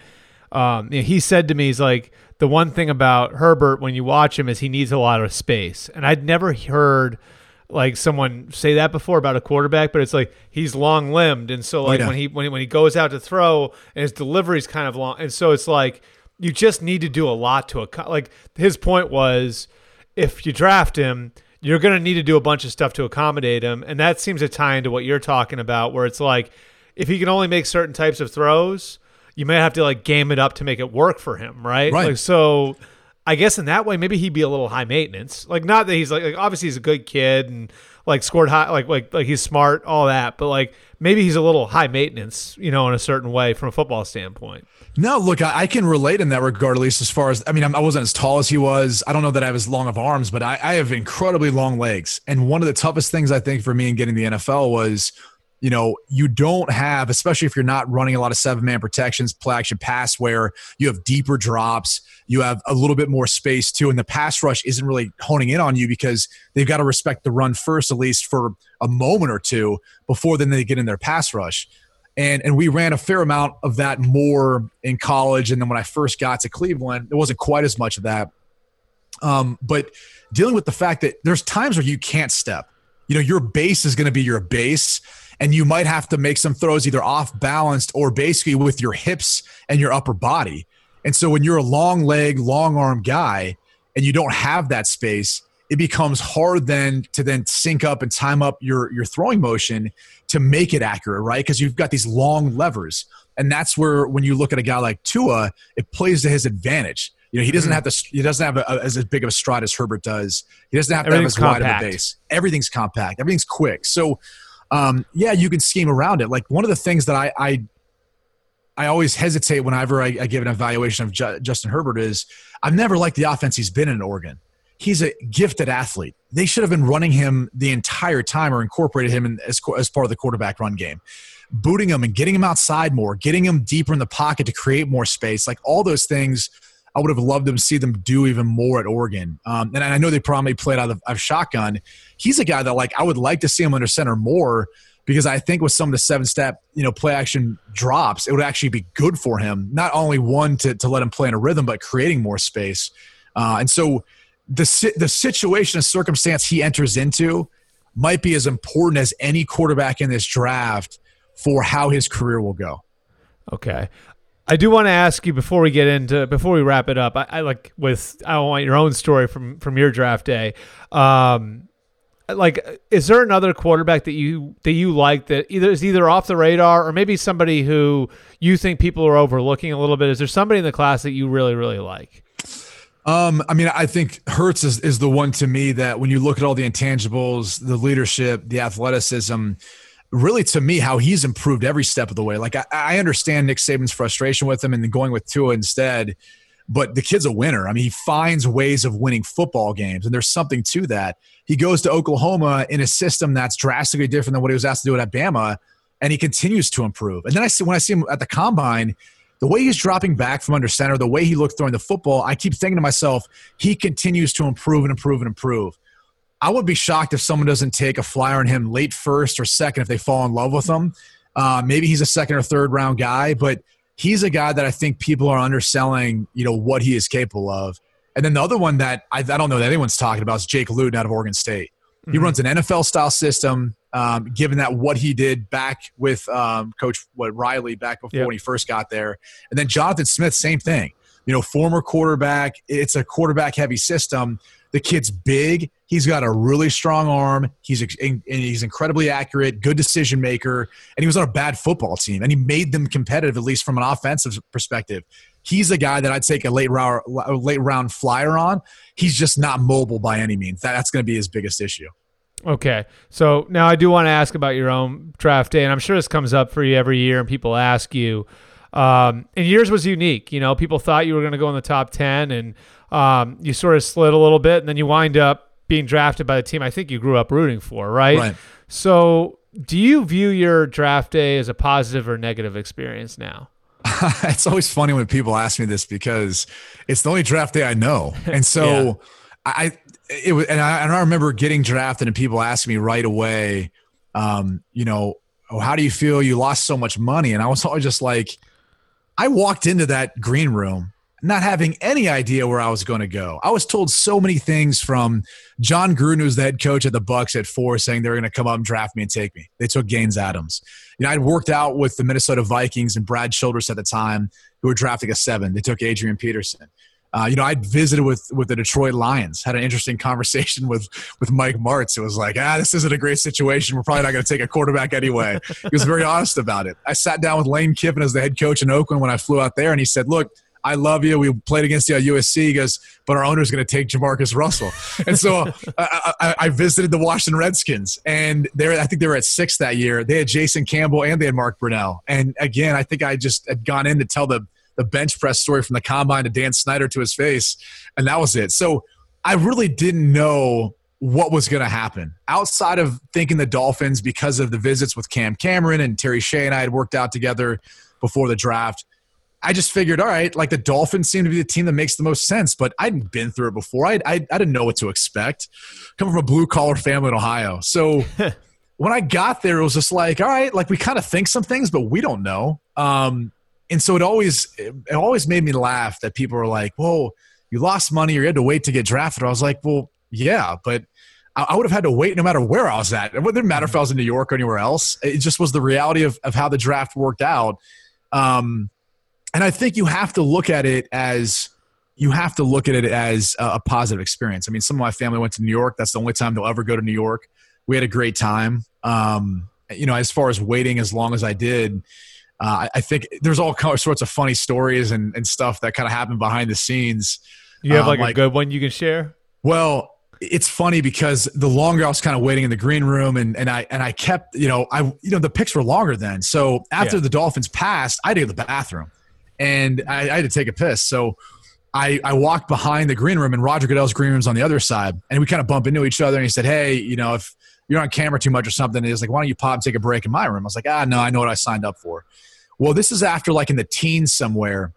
Um, you know, he said to me, he's like, the one thing about Herbert when you watch him is he needs a lot of space. And I'd never heard like someone say that before about a quarterback, but it's like he's long limbed. And so like oh, yeah. when he, when he, when he goes out to throw and his delivery is kind of long. And so it's like, you just need to do a lot to ac- like his point was if you draft him, you're going to need to do a bunch of stuff to accommodate him. And that seems to tie into what you're talking about, where it's like, if he can only make certain types of throws, you may have to like game it up to make it work for him, right?
Right.
Like, so I guess in that way, maybe he'd be a little high maintenance. Like, not that he's like, like obviously he's a good kid and like scored high, like like like he's smart, all that, but like maybe he's a little high maintenance, you know, in a certain way from a football standpoint.
No, look, I, I can relate in that regard, at least as far as, I mean, I'm, I wasn't as tall as he was. I don't know that I have as long of arms, but I, I have incredibly long legs. And one of the toughest things I think for me in getting the N F L was, you know, you don't have, especially if you're not running a lot of seven-man protections, play action pass, where you have deeper drops, you have a little bit more space too, and the pass rush isn't really honing in on you because they've got to respect the run first, at least for a moment or two, before then they get in their pass rush. And and we ran a fair amount of that more in college, and then when I first got to Cleveland, there wasn't quite as much of that. Um, but dealing with the fact that there's times where you can't step. You know, your base is going to be your base, and you might have to make some throws either off balanced or basically with your hips and your upper body. And so when you're a long leg, long arm guy and you don't have that space, it becomes hard then to then sync up and time up your, your throwing motion to make it accurate, right? Because you've got these long levers. And that's where when you look at a guy like Tua, it plays to his advantage. You know, he doesn't mm-hmm. have to, he doesn't have a, a, as big of a stride as Herbert does. He doesn't have to have as wide of a base. Everything's compact. Everything's quick. So, um, yeah, you can scheme around it. Like one of the things that I, I, I always hesitate whenever I, I give an evaluation of Ju- Justin Herbert is I've never liked the offense he's been in Oregon. He's a gifted athlete. They should have been running him the entire time or incorporated him in, as, as part of the quarterback run game. Booting him and getting him outside more, getting him deeper in the pocket to create more space, like all those things I would have loved them to see them do even more at Oregon. Um, and I know they probably played out of, of shotgun. He's a guy that like I would like to see him under center more because I think with some of the seven-step, you know, play action drops, it would actually be good for him. Not only one to, to let him play in a rhythm, but creating more space. Uh, and so the the situation and circumstance he enters into might be as important as any quarterback in this draft for how his career will go.
Okay. I do want to ask you before we get into, before we wrap it up, I, I like with, I want your own story from, from your draft day. Um, like, is there another quarterback that you, that you like that either is either off the radar or maybe somebody who you think people are overlooking a little bit? Is there somebody in the class that you really, really like?
Um, I mean, I think Hurts is, is the one to me that when you look at all the intangibles, the leadership, the athleticism, really to me, how he's improved every step of the way. Like I, I understand Nick Saban's frustration with him and then going with Tua instead, but the kid's a winner. I mean, he finds ways of winning football games, and there's something to that. He goes to Oklahoma in a system that's drastically different than what he was asked to do at Bama, and he continues to improve. And then I see when I see him at the combine, the way he's dropping back from under center, the way he looked throwing the football, I keep thinking to myself, he continues to improve and improve and improve. I would be shocked if someone doesn't take a flyer on him late first or second if they fall in love with him. Uh, maybe he's a second or third round guy, but he's a guy that I think people are underselling, you know, what he is capable of. And then the other one that I, I don't know that anyone's talking about is Jake Luton out of Oregon State. Mm-hmm. He runs an N F L-style system, um, given that what he did back with um, Coach what, Riley back before yep. when he first got there. And then Jonathan Smith, same thing. You know, former quarterback. It's a quarterback-heavy system. The kid's big. He's got a really strong arm. He's and he's incredibly accurate, good decision maker, and he was on a bad football team, and he made them competitive, at least from an offensive perspective. He's a guy that I'd take a late round, late round flyer on. He's just not mobile by any means. That, that's going to be his biggest issue.
Okay. So now I do want to ask about your own draft day, and I'm sure this comes up for you every year, and people ask you. Um, and yours was unique. You know, people thought you were going to go in the top ten, and um, you sort of slid a little bit, and then you wind up being drafted by the team I think you grew up rooting for, right?
Right.
So do you view your draft day as a positive or negative experience now?
It's always funny when people ask me this because it's the only draft day I know. And so yeah. I, it was, and I, and I remember getting drafted and people asking me right away, um, you know, oh, how do you feel? You lost so much money. And I was always just like, I walked into that green room not having any idea where I was going to go. I was told so many things from John Gruden, who's the head coach at the Bucs at four, saying they were going to come up and draft me and take me. They took Gaines Adams. You know, I'd worked out with the Minnesota Vikings and Brad Childress at the time, who were drafting a seven. They took Adrian Peterson. Uh, you know, I'd visited with with the Detroit Lions, had an interesting conversation with with Mike Martz. It was like, ah, this isn't a great situation. We're probably not going to take a quarterback anyway. He was very honest about it. I sat down with Lane Kiffin as the head coach in Oakland when I flew out there, and he said, look, I love you. We played against you at U S C. He goes, but our owner is going to take Jamarcus Russell. And so I, I, I visited the Washington Redskins, and they were, I think they were at six that year. They had Jason Campbell and they had Mark Brunell. And again, I think I just had gone in to tell the the bench press story from the combine to Dan Snyder to his face, and that was it. So I really didn't know what was going to happen outside of thinking the Dolphins, because of the visits with Cam Cameron and Terry Shea and I had worked out together before the draft. I just figured, all right, like the Dolphins seem to be the team that makes the most sense, but I hadn't been through it before. I, I, I didn't know what to expect. Coming from a blue-collar family in Ohio. So when I got there, it was just like, all right, like we kind of think some things, but we don't know. Um, and so it always it always made me laugh that people were like, whoa, you lost money or you had to wait to get drafted. I was like, well, yeah, but I, I would have had to wait no matter where I was at. It didn't matter if I was in New York or anywhere else. It just was the reality of, of how the draft worked out. Um, And I think you have to look at it as you have to look at it as a, a positive experience. I mean, some of my family went to New York. That's the only time they'll ever go to New York. We had a great time. Um, you know, as far as waiting as long as I did, uh, I, I think there's all sorts of funny stories and, and stuff that kind of happened behind the scenes.
You have like,
um, like
a good one you can share?
Well, it's funny because the longer I was kind of waiting in the green room and, and I and I kept, you know, I you know the picks were longer then. So after
Yeah.
the Dolphins passed, I had to go to the bathroom. And I, I had to take a piss. So I, I walked behind the green room, and Roger Goodell's green room's on the other side. And we kind of bump into each other. And he said, hey, you know, if you're on camera too much or something, he was like, why don't you pop and take a break in my room? I was like, ah, no, I know what I signed up for. Well, this is after like in the teens somewhere.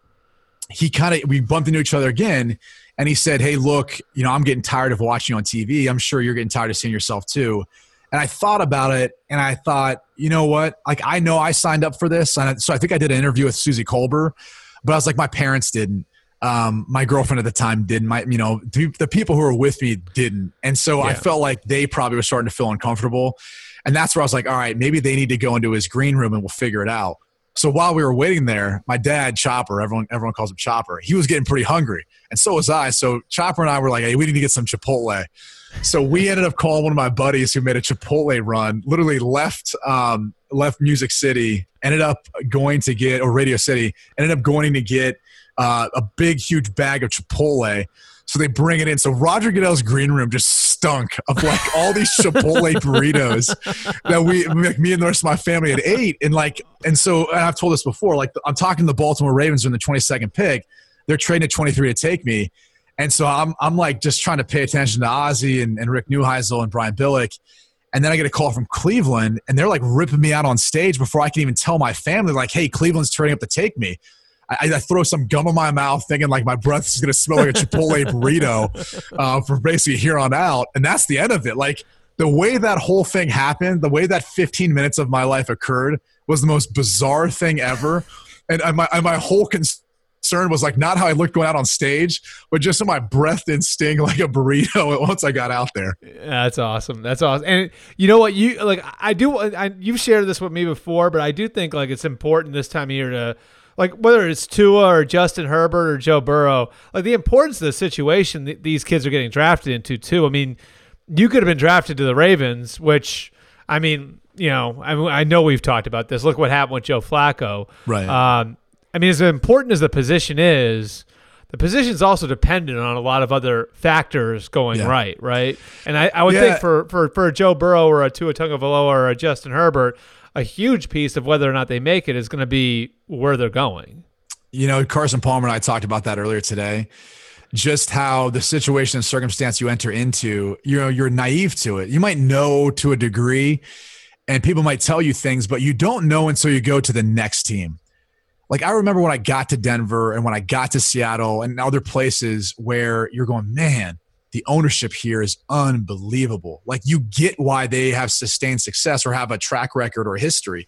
He kind of – we bumped into each other again. And he said, hey, look, you know, I'm getting tired of watching you on T V. I'm sure you're getting tired of seeing yourself too. And I thought about it, and I thought, you know what? Like, I know I signed up for this. And so I think I did an interview with Susie Colbert, but I was like, my parents didn't. Um, my girlfriend at the time didn't. My, you know, the, the people who were with me didn't. And so
Yeah.
I felt like they probably were starting to feel uncomfortable. And that's where I was like, all right, maybe they need to go into his green room and we'll figure it out. So while we were waiting there, my dad, Chopper, everyone everyone calls him Chopper, he was getting pretty hungry. And so was I. So Chopper and I were like, hey, we need to get some Chipotle. So we ended up calling one of my buddies who made a Chipotle run, literally left um, left Music City, ended up going to get, or Radio City, ended up going to get uh, a big, huge bag of Chipotle. So they bring it in. So Roger Goodell's green room just stunk of like all these Chipotle burritos that we, like me and the rest of my family had ate. And like, and so, and I've told this before, like I'm talking to the Baltimore Ravens in the twenty-second pick. They're trading at twenty-three to take me. And so I'm I'm like just trying to pay attention to Ozzie and, and Rick Neuheisel and Brian Billick. And then I get a call from Cleveland, and they're like ripping me out on stage before I can even tell my family, like, hey, Cleveland's turning up to take me. I, I throw some gum in my mouth thinking like my breath is going to smell like a Chipotle burrito uh, for basically here on out. And that's the end of it. Like the way that whole thing happened, the way that fifteen minutes of my life occurred was the most bizarre thing ever. And, and, my, and my whole concern was like not how I looked going out on stage, but just so my breath didn't sting like a burrito once I got out there.
That's awesome. That's awesome. And you know what? You like I do. I, you've shared this with me before, but I do think like it's important this time of year to like whether it's Tua or Justin Herbert or Joe Burrow, like the importance of the situation that these kids are getting drafted into too. I mean, you could have been drafted to the Ravens, which I mean, you know, I, I know we've talked about this. Look what happened with Joe Flacco.
Right.
Um, I mean, as important as the position is, the position is also dependent on a lot of other factors going
Yeah.
right, right? And I, I would
Yeah.
think for, for, for a Joe Burrow or a Tua Tagovailoa or a Justin Herbert, a huge piece of whether or not they make it is going to be where they're going.
You know, Carson Palmer and I talked about that earlier today. Just how the situation and circumstance you enter into, you know, you're naive to it. You might know to a degree, and people might tell you things, but you don't know until you go to the next team. Like I remember when I got to Denver and when I got to Seattle and other places where you're going, man, the ownership here is unbelievable. Like you get why they have sustained success or have a track record or history.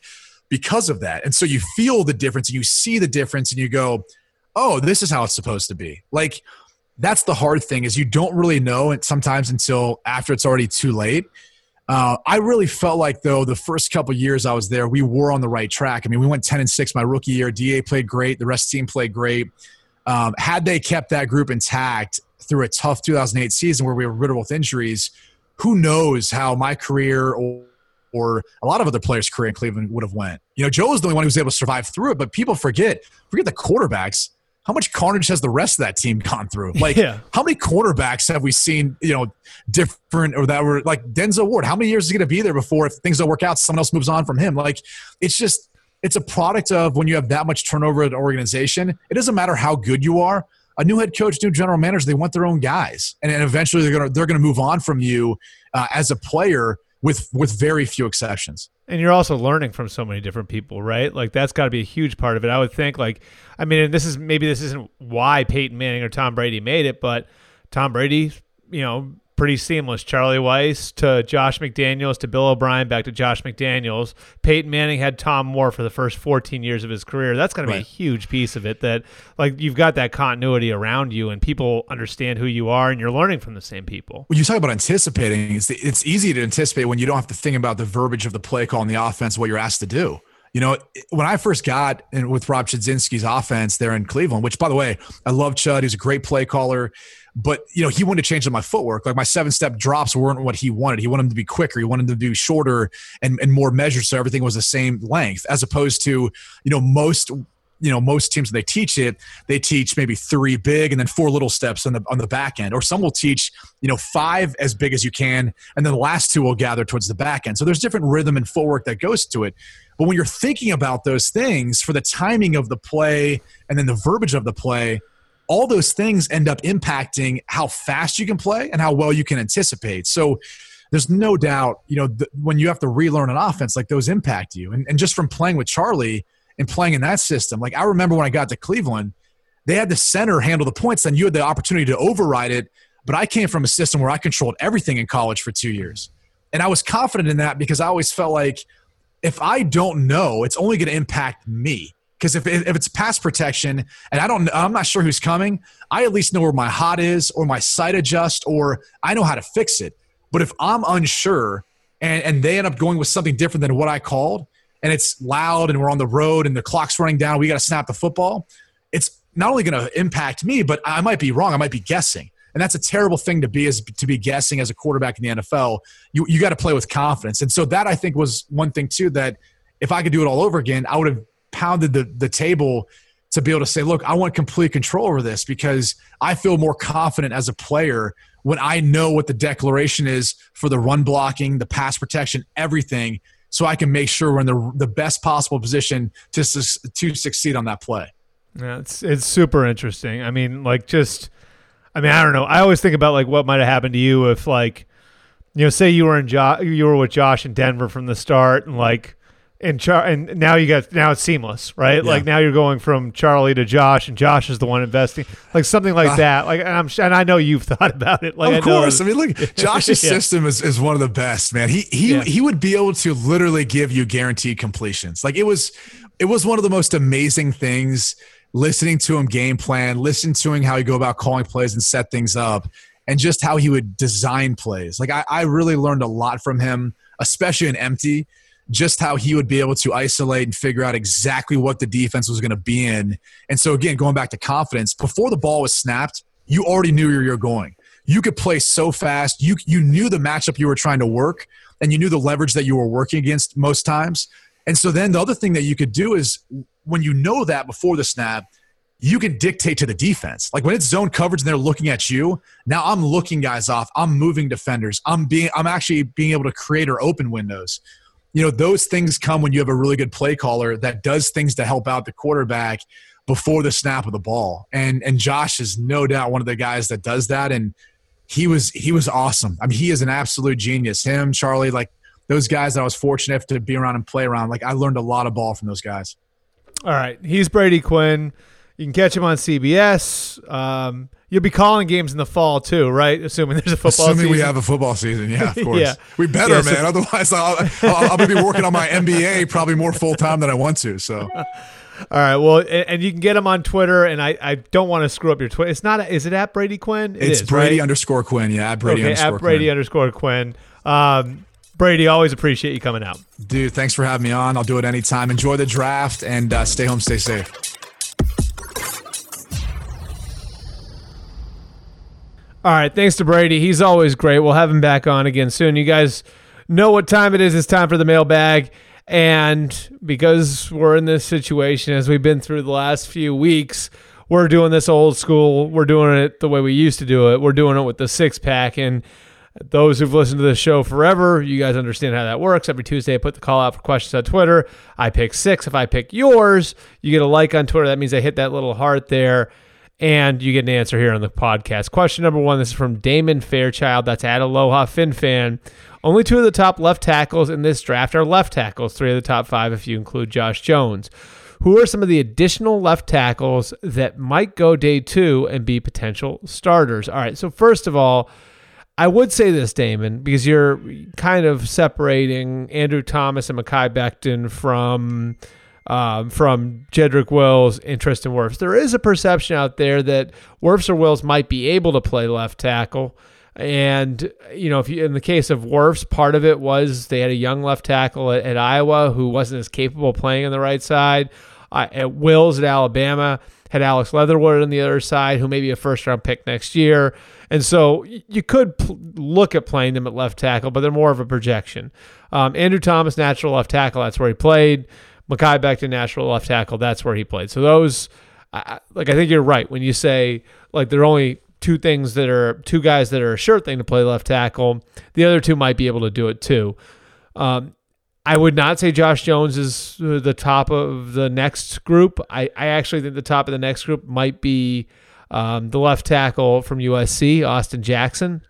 because of that. And so you feel the difference and you see the difference and you go, oh, this is how it's supposed to be. Like, that's the hard thing, is you don't really know it sometimes until after it's already too late. Uh, I really felt like, though, the first couple of years I was there, we were on the right track. I mean, we went ten and six my rookie year. D A played great. The rest of the team played great. Um, had they kept that group intact through a tough two thousand eight season where we were riddled with injuries, who knows how my career or, or a lot of other players' career in Cleveland would have went. You know, Joe was the only one who was able to survive through it, but people forget, forget the quarterbacks. How much carnage has the rest of that team gone through? Like, yeah. How many quarterbacks have we seen, you know, different or that were like Denzel Ward? How many years is he going to be there before, if things don't work out, someone else moves on from him? Like, it's just, it's a product of when you have that much turnover at an organization. It doesn't matter how good you are. A new head coach, new general manager, they want their own guys. And, and eventually they're going to, they're going to move on from you uh, as a player with, with very few exceptions.
And you're also learning from so many different people, right? Like, that's got to be a huge part of it. I would think, like, I mean, and this is maybe this isn't why Peyton Manning or Tom Brady made it, but Tom Brady, you know, pretty seamless. Charlie Weiss to Josh McDaniels to Bill O'Brien back to Josh McDaniels. Peyton Manning had Tom Moore for the first fourteen years of his career. That's going to be right. A huge piece of it, that, like, you've got that continuity around you and people understand who you are and you're learning from the same people.
When you talk about anticipating, it's, it's easy to anticipate when you don't have to think about the verbiage of the play call and the offense, what you're asked to do. You know, when I first got in with Rob Chudzinski's offense there in Cleveland, which, by the way, I love Chud. He's a great play caller. But, you know, he wanted to change my footwork. Like, my seven-step drops weren't what he wanted. He wanted them to be quicker. He wanted them to be shorter and, and more measured, so everything was the same length, as opposed to, you know, most – you know, most teams, when they teach it, they teach maybe three big and then four little steps on the on the back end. Or some will teach, you know, five as big as you can, and then the last two will gather towards the back end. So there's different rhythm and footwork that goes to it. But when you're thinking about those things for the timing of the play and then the verbiage of the play, all those things end up impacting how fast you can play and how well you can anticipate. So there's no doubt, you know, th- when you have to relearn an offense, like, those impact you. And, and just from playing with Charlie and playing in that system, like, I remember when I got to Cleveland, they had the center handle the points, and you had the opportunity to override it. But I came from a system where I controlled everything in college for two years. And I was confident in that because I always felt like if I don't know, it's only going to impact me. Because if, if it's pass protection and I don't, I'm not sure who's coming, I at least know where my hot is or my sight adjust, or I know how to fix it. But if I'm unsure and, and they end up going with something different than what I called, and it's loud and we're on the road and the clock's running down, we got to snap the football, it's not only going to impact me, but I might be wrong. I might be guessing. And that's a terrible thing to be, is to be guessing as a quarterback in the N F L. You you got to play with confidence. And so that, I think, was one thing too, that if I could do it all over again, I would have pounded the, the table to be able to say, look, I want complete control over this, because I feel more confident as a player when I know what the declaration is for the run blocking, the pass protection, everything, so I can make sure we're in the the best possible position to to succeed on that play.
Yeah, it's it's super interesting. I mean, like, just, I mean, I don't know. I always think about, like, what might have happened to you if, like, you know, say you were in jo- you were with Josh in Denver from the start, and like, and Char- and now you got now it's seamless, right? Yeah. Like, now you're going from Charlie to Josh, and Josh is the one investing, like something like uh, that. Like, and I'm and I know you've thought about it. Like,
of
I know
course, I mean, look, Josh's yeah. system is, is one of the best, man. He he yeah. he would be able to literally give you guaranteed completions. Like, it was it was one of the most amazing things. Listening to him game plan, listening to him how he go about calling plays and set things up, and just how he would design plays. Like, I, I really learned a lot from him, especially in empty. Just how he would be able to isolate and figure out exactly what the defense was going to be in. And so, again, going back to confidence, before the ball was snapped, you already knew where you were going. You could play so fast. You you knew the matchup you were trying to work, and you knew the leverage that you were working against most times. And so then the other thing that you could do is, when you know that before the snap, you can dictate to the defense. Like, when it's zone coverage and they're looking at you, now I'm looking guys off. I'm moving defenders. I'm being I'm actually being able to create or open windows. You know, those things come when you have a really good play caller that does things to help out the quarterback before the snap of the ball. And and Josh is no doubt one of the guys that does that. And he was he was awesome. I mean, he is an absolute genius. Him, Charlie, like those guys that I was fortunate to be around and play around. Like, I learned a lot of ball from those guys.
All right. He's Brady Quinn. You can catch him on C B S. Um, you'll be calling games in the fall too, right? Assuming there's a football
Assuming
season.
we have a football season, yeah, of course.
Yeah.
We better,
Yeah, so-
man. Otherwise, I'll, I'll, I'm going to be working on my M B A probably more full-time than I want to, so.
All right, well, and, and you can get him on Twitter, and I, I don't want to screw up your Twitter. It's not, is it at Brady Quinn? It
it's
is,
Brady
right?
underscore Quinn, yeah, at Brady
okay,
underscore
at Brady
Quinn.
underscore Quinn. Um, Brady, always appreciate you coming out.
Dude, thanks for having me on. I'll do it anytime. Enjoy the draft, and uh, stay home, stay safe.
All right, thanks to Brady. He's always great. We'll have him back on again soon. You guys know what time it is. It's time for the mailbag. And because we're in this situation, as we've been through the last few weeks, we're doing this old school. We're doing it the way we used to do it. We're doing it with the six-pack. And those who've listened to this show forever, you guys understand how that works. Every Tuesday, I put the call out for questions on Twitter. I pick six. If I pick yours, you get a like on Twitter. That means I hit that little heart there. And you get an answer here on the podcast. Question number one, this is from Damon Fairchild. That's at Aloha FinFan. Only two of the top left tackles in this draft are left tackles. Three of the top five if you include Josh Jones. Who are some of the additional left tackles that might go day two and be potential starters? All right, so first of all, I would say this, Damon, because you're kind of separating Andrew Thomas and Mekhi Becton from... Um, from Jedrick Wills and Tristan Wirfs. There is a perception out there that Wirfs or Wills might be able to play left tackle. And, you know, if you, in the case of Wirfs, part of it was they had a young left tackle at, at Iowa who wasn't as capable of playing on the right side. Uh, at Wills at Alabama had Alex Leatherwood on the other side, who may be a first-round pick next year. And so you could pl- look at playing them at left tackle, but they're more of a projection. Um, Andrew Thomas, natural left tackle, that's where he played. Mekhi Becton, natural left tackle, that's where he played. So those, uh, like I think you're right when you say like there are only two things that are two guys that are a sure thing to play left tackle. The other two might be able to do it too. Um, I would not say Josh Jones is the top of the next group. I, I actually think the top of the next group might be um, the left tackle from U S C, Austin Jackson.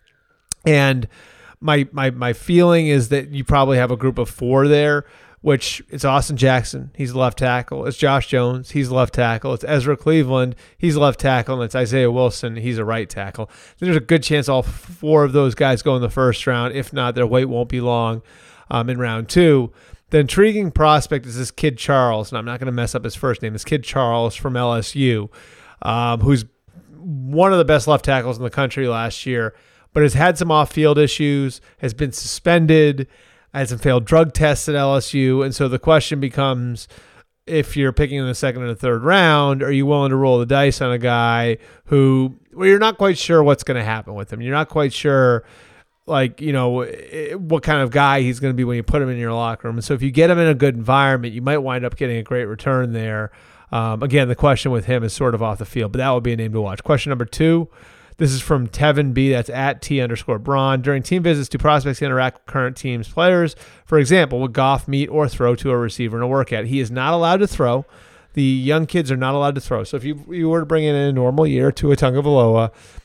And my my my feeling is that you probably have a group of four there, which it's Austin Jackson, he's left tackle. It's Josh Jones, he's left tackle. It's Ezra Cleveland, he's left tackle. And it's Isaiah Wilson, he's a right tackle. There's a good chance all four of those guys go in the first round. If not, their wait won't be long um, in round two. The intriguing prospect is this kid Charles, and I'm not going to mess up his first name. This kid Charles from L S U, um, who's one of the best left tackles in the country last year, but has had some off-field issues, has been suspended, had some failed drug tests at L S U. And so the question becomes, if you're picking in the second and the third round, are you willing to roll the dice on a guy who, well, you're not quite sure what's going to happen with him. You're not quite sure, like, you know, what kind of guy he's going to be when you put him in your locker room. And so if you get him in a good environment, you might wind up getting a great return there. Um, again, the question with him is sort of off the field, but that would be a name to watch. Question number two. This is from Tevin B. That's at T underscore Braun. During team visits, do prospects interact with current team's players? For example, would Goff meet or throw to a receiver in a workout? He is not allowed to throw. The young kids are not allowed to throw. So if you, you were to bring in a normal year to a Tagovailoa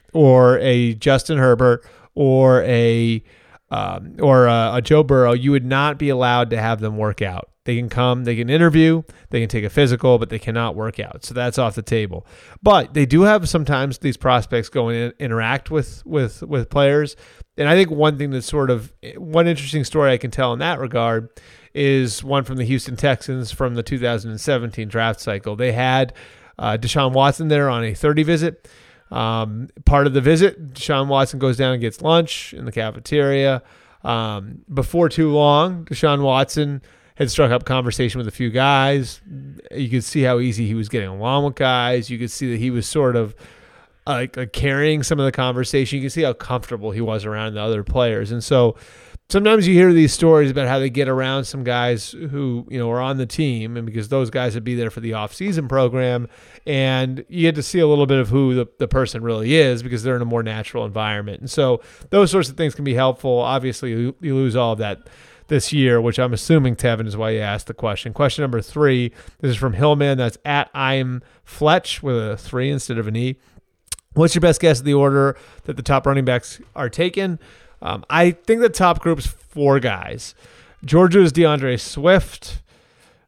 or a Justin Herbert or a um, or a, a Joe Burrow, you would not be allowed to have them work out. They can come, they can interview, they can take a physical, but they cannot work out. So that's off the table. But they do have sometimes these prospects go and interact with with with players. And I think one thing that's sort of one interesting story I can tell in that regard is one from the Houston Texans from the two thousand seventeen draft cycle. They had uh, Deshaun Watson there on a thirty visit. Um, part of the visit, Deshaun Watson goes down and gets lunch in the cafeteria. Um, before too long, Deshaun Watson had struck up conversation with a few guys. You could see how easy he was getting along with guys. You could see that he was sort of like, like carrying some of the conversation. You can see how comfortable he was around the other players. And so sometimes you hear these stories about how they get around some guys who, you know, are on the team, and because those guys would be there for the off-season program, and you get to see a little bit of who the, the person really is because they're in a more natural environment. And so those sorts of things can be helpful. Obviously, you, you lose all of that this year, which I'm assuming, Tevin, is why you asked the question. Question number three, this is from Hillman. That's at I'm Fletch with a three instead of an E. What's your best guess of the order that the top running backs are taken? Um, I think the top group's four guys. Georgia's DeAndre Swift.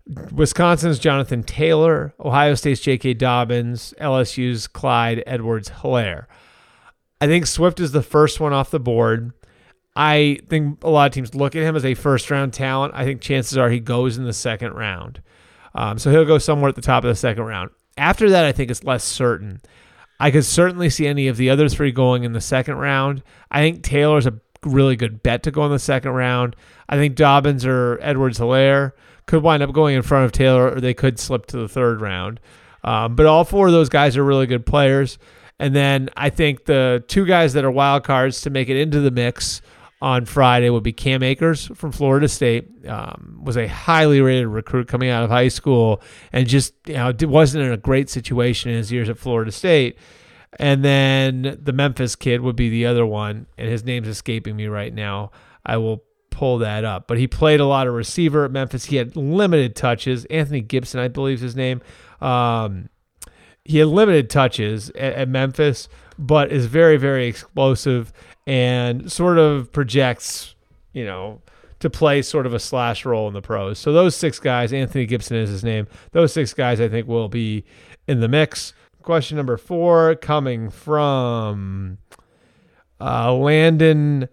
Wisconsin's Jonathan Taylor, Ohio State's J K. Dobbins, L S U's Clyde Edwards-Helaire. I think Swift is the first one off the board. I think a lot of teams look at him as a first-round talent. I think chances are he goes in the second round. Um, so he'll go somewhere at the top of the second round. After that, I think it's less certain. I could certainly see any of the other three going in the second round. I think Taylor's a really good bet to go in the second round. I think Dobbins or Edwards-Helaire could wind up going in front of Taylor, or they could slip to the third round. Um, but all four of those guys are really good players. And then I think the two guys that are wild cards to make it into the mix on Friday would be Cam Akers from Florida State. Um, was a highly rated recruit coming out of high school and just, you know, wasn't in a great situation in his years at Florida State. And then the Memphis kid would be the other one, and his name's escaping me right now. I will pull that up. But he played a lot of receiver at Memphis. He had limited touches. Anthony Gibson, I believe is his name. Um, he had limited touches at, at Memphis, but is very, very explosive and sort of projects, you know, to play sort of a slash role in the pros. So those six guys, Anthony Gibson is his name. Those six guys I think will be in the mix. Question number four coming from uh, Landon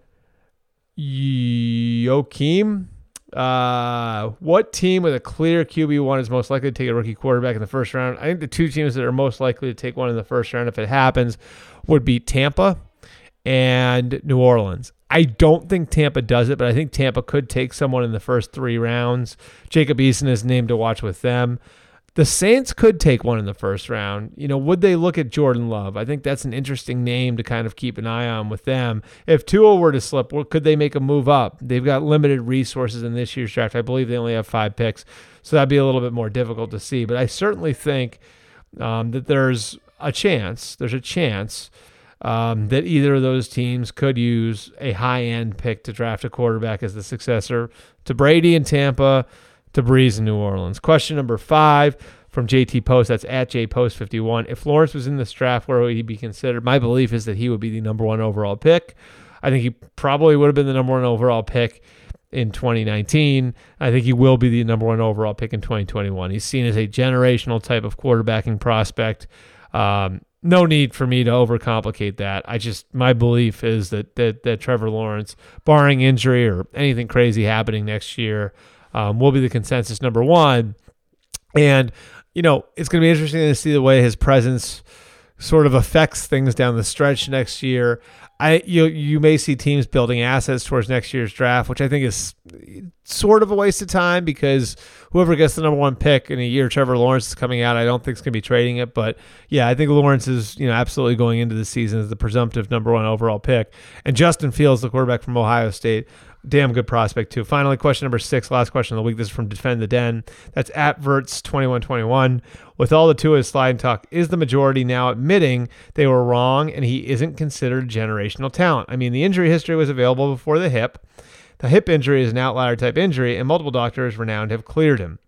Joachim. Uh, what team with a clear Q B one is most likely to take a rookie quarterback in the first round? I think the two teams that are most likely to take one in the first round, if it happens, would be Tampa and New Orleans. I don't think Tampa does it, but I think Tampa could take someone in the first three rounds. Jacob Eason is named to watch with them. The Saints could take one in the first round. You know, would they look at Jordan Love? I think that's an interesting name to kind of keep an eye on with them. If Tua were to slip, well, could they make a move up? They've got limited resources in this year's draft. I believe they only have five picks, so that'd be a little bit more difficult to see. But I certainly think um, that there's a chance, there's a chance um, that either of those teams could use a high-end pick to draft a quarterback as the successor to Brady in Tampa, to Breeze in New Orleans. Question number five from J T Post. That's at J Post fifty-one. If Lawrence was in this draft, where would he be considered? My belief is that he would be the number one overall pick. I think he probably would have been the number one overall pick in twenty nineteen. I think he will be the number one overall pick in twenty twenty-one. He's seen as a generational type of quarterbacking prospect. Um, no need for me to overcomplicate that. I just, my belief is that that, that Trevor Lawrence, barring injury or anything crazy happening next year, Um, will be the consensus number one. And, you know, it's going to be interesting to see the way his presence sort of affects things down the stretch next year. I you you may see teams building assets towards next year's draft, which I think is sort of a waste of time because whoever gets the number one pick in a year, Trevor Lawrence is coming out, I don't think is going to be trading it. But yeah, I think Lawrence is, you know, absolutely going into the season as the presumptive number one overall pick. And Justin Fields, the quarterback from Ohio State, damn good prospect too. Finally, question number six, last question of the week. This is from Defend the Den. That's at Verts twenty-one twenty-one. With all the Tua slide talk, is the majority now admitting they were wrong and he isn't considered generational talent? I mean, the injury history was available before the hip. The hip injury is an outlier type injury, and multiple doctors renowned have cleared him.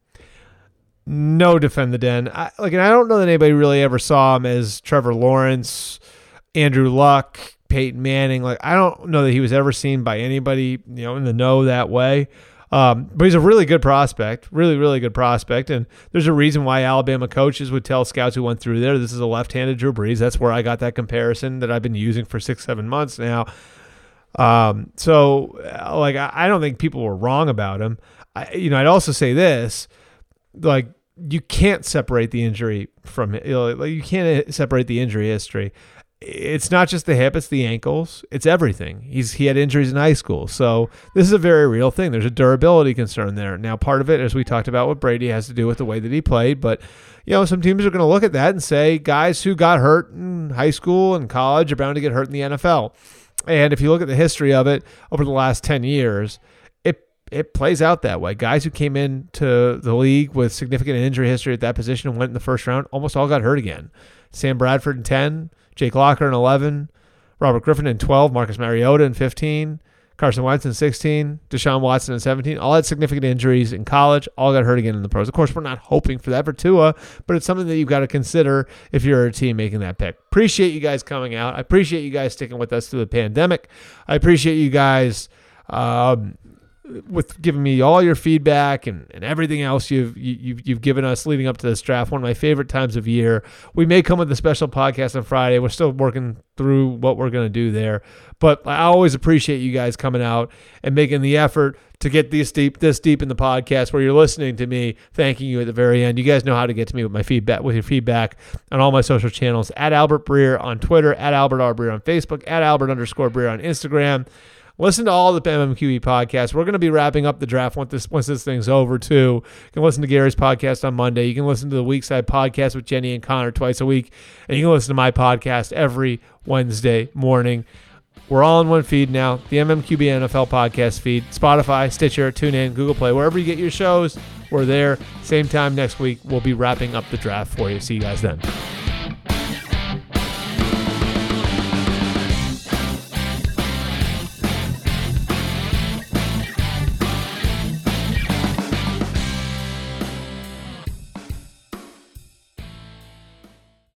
No, Defend the Den. I, like, and I don't know that anybody really ever saw him as Trevor Lawrence, Andrew Luck, Peyton Manning. Like, I don't know that he was ever seen by anybody, you know, in the know that way. Um, but he's a really good prospect, really, really good prospect. And there's a reason why Alabama coaches would tell scouts who went through there, this is a left-handed Drew Brees. That's where I got that comparison that I've been using for six, seven months now. Um, so like, I, I don't think people were wrong about him. I, you know, I'd also say this, like, you can't separate the injury from, you know, like, you can't separate the injury history. It's not just the hip, it's the ankles. It's everything. He's He had injuries in high school. So this is a very real thing. There's a durability concern there. Now, part of it, as we talked about with Brady, has to do with the way that he played. But, you know, some teams are going to look at that and say guys who got hurt in high school and college are bound to get hurt in the N F L. And if you look at the history of it over the last ten years, it it plays out that way. Guys who came into the league with significant injury history at that position and went in the first round almost all got hurt again. Sam Bradford in ten, Jake Locker in eleven, Robert Griffin in twelve, Marcus Mariota in fifteen, Carson Wentz in sixteen, Deshaun Watson in seventeen. All had significant injuries in college, all got hurt again in the pros. Of course, we're not hoping for that for Tua, but it's something that you've got to consider if you're a team making that pick. Appreciate you guys coming out. I appreciate you guys sticking with us through the pandemic. I appreciate you guys um, with giving me all your feedback and, and everything else you've you, you've you've given us leading up to this draft. One of my favorite times of year. We may come with a special podcast on Friday. We're still working through what we're going to do there, but I always appreciate you guys coming out and making the effort to get this deep this deep in the podcast where you're listening to me, thanking you at the very end. You guys know how to get to me with my feedback with your feedback on all my social channels, at Albert Breer on Twitter, at Albert R. Breer on Facebook, at Albert underscore Breer on Instagram. Listen to all the M M Q B podcasts. We're going to be wrapping up the draft once this once this thing's over, too. You can listen to Gary's podcast on Monday. You can listen to the Weekside podcast with Jenny and Connor twice a week. And you can listen to my podcast every Wednesday morning. We're all in one feed now. The M M Q B N F L podcast feed. Spotify, Stitcher, TuneIn, Google Play. Wherever you get your shows, we're there. Same time next week, we'll be wrapping up the draft for you. See you guys then.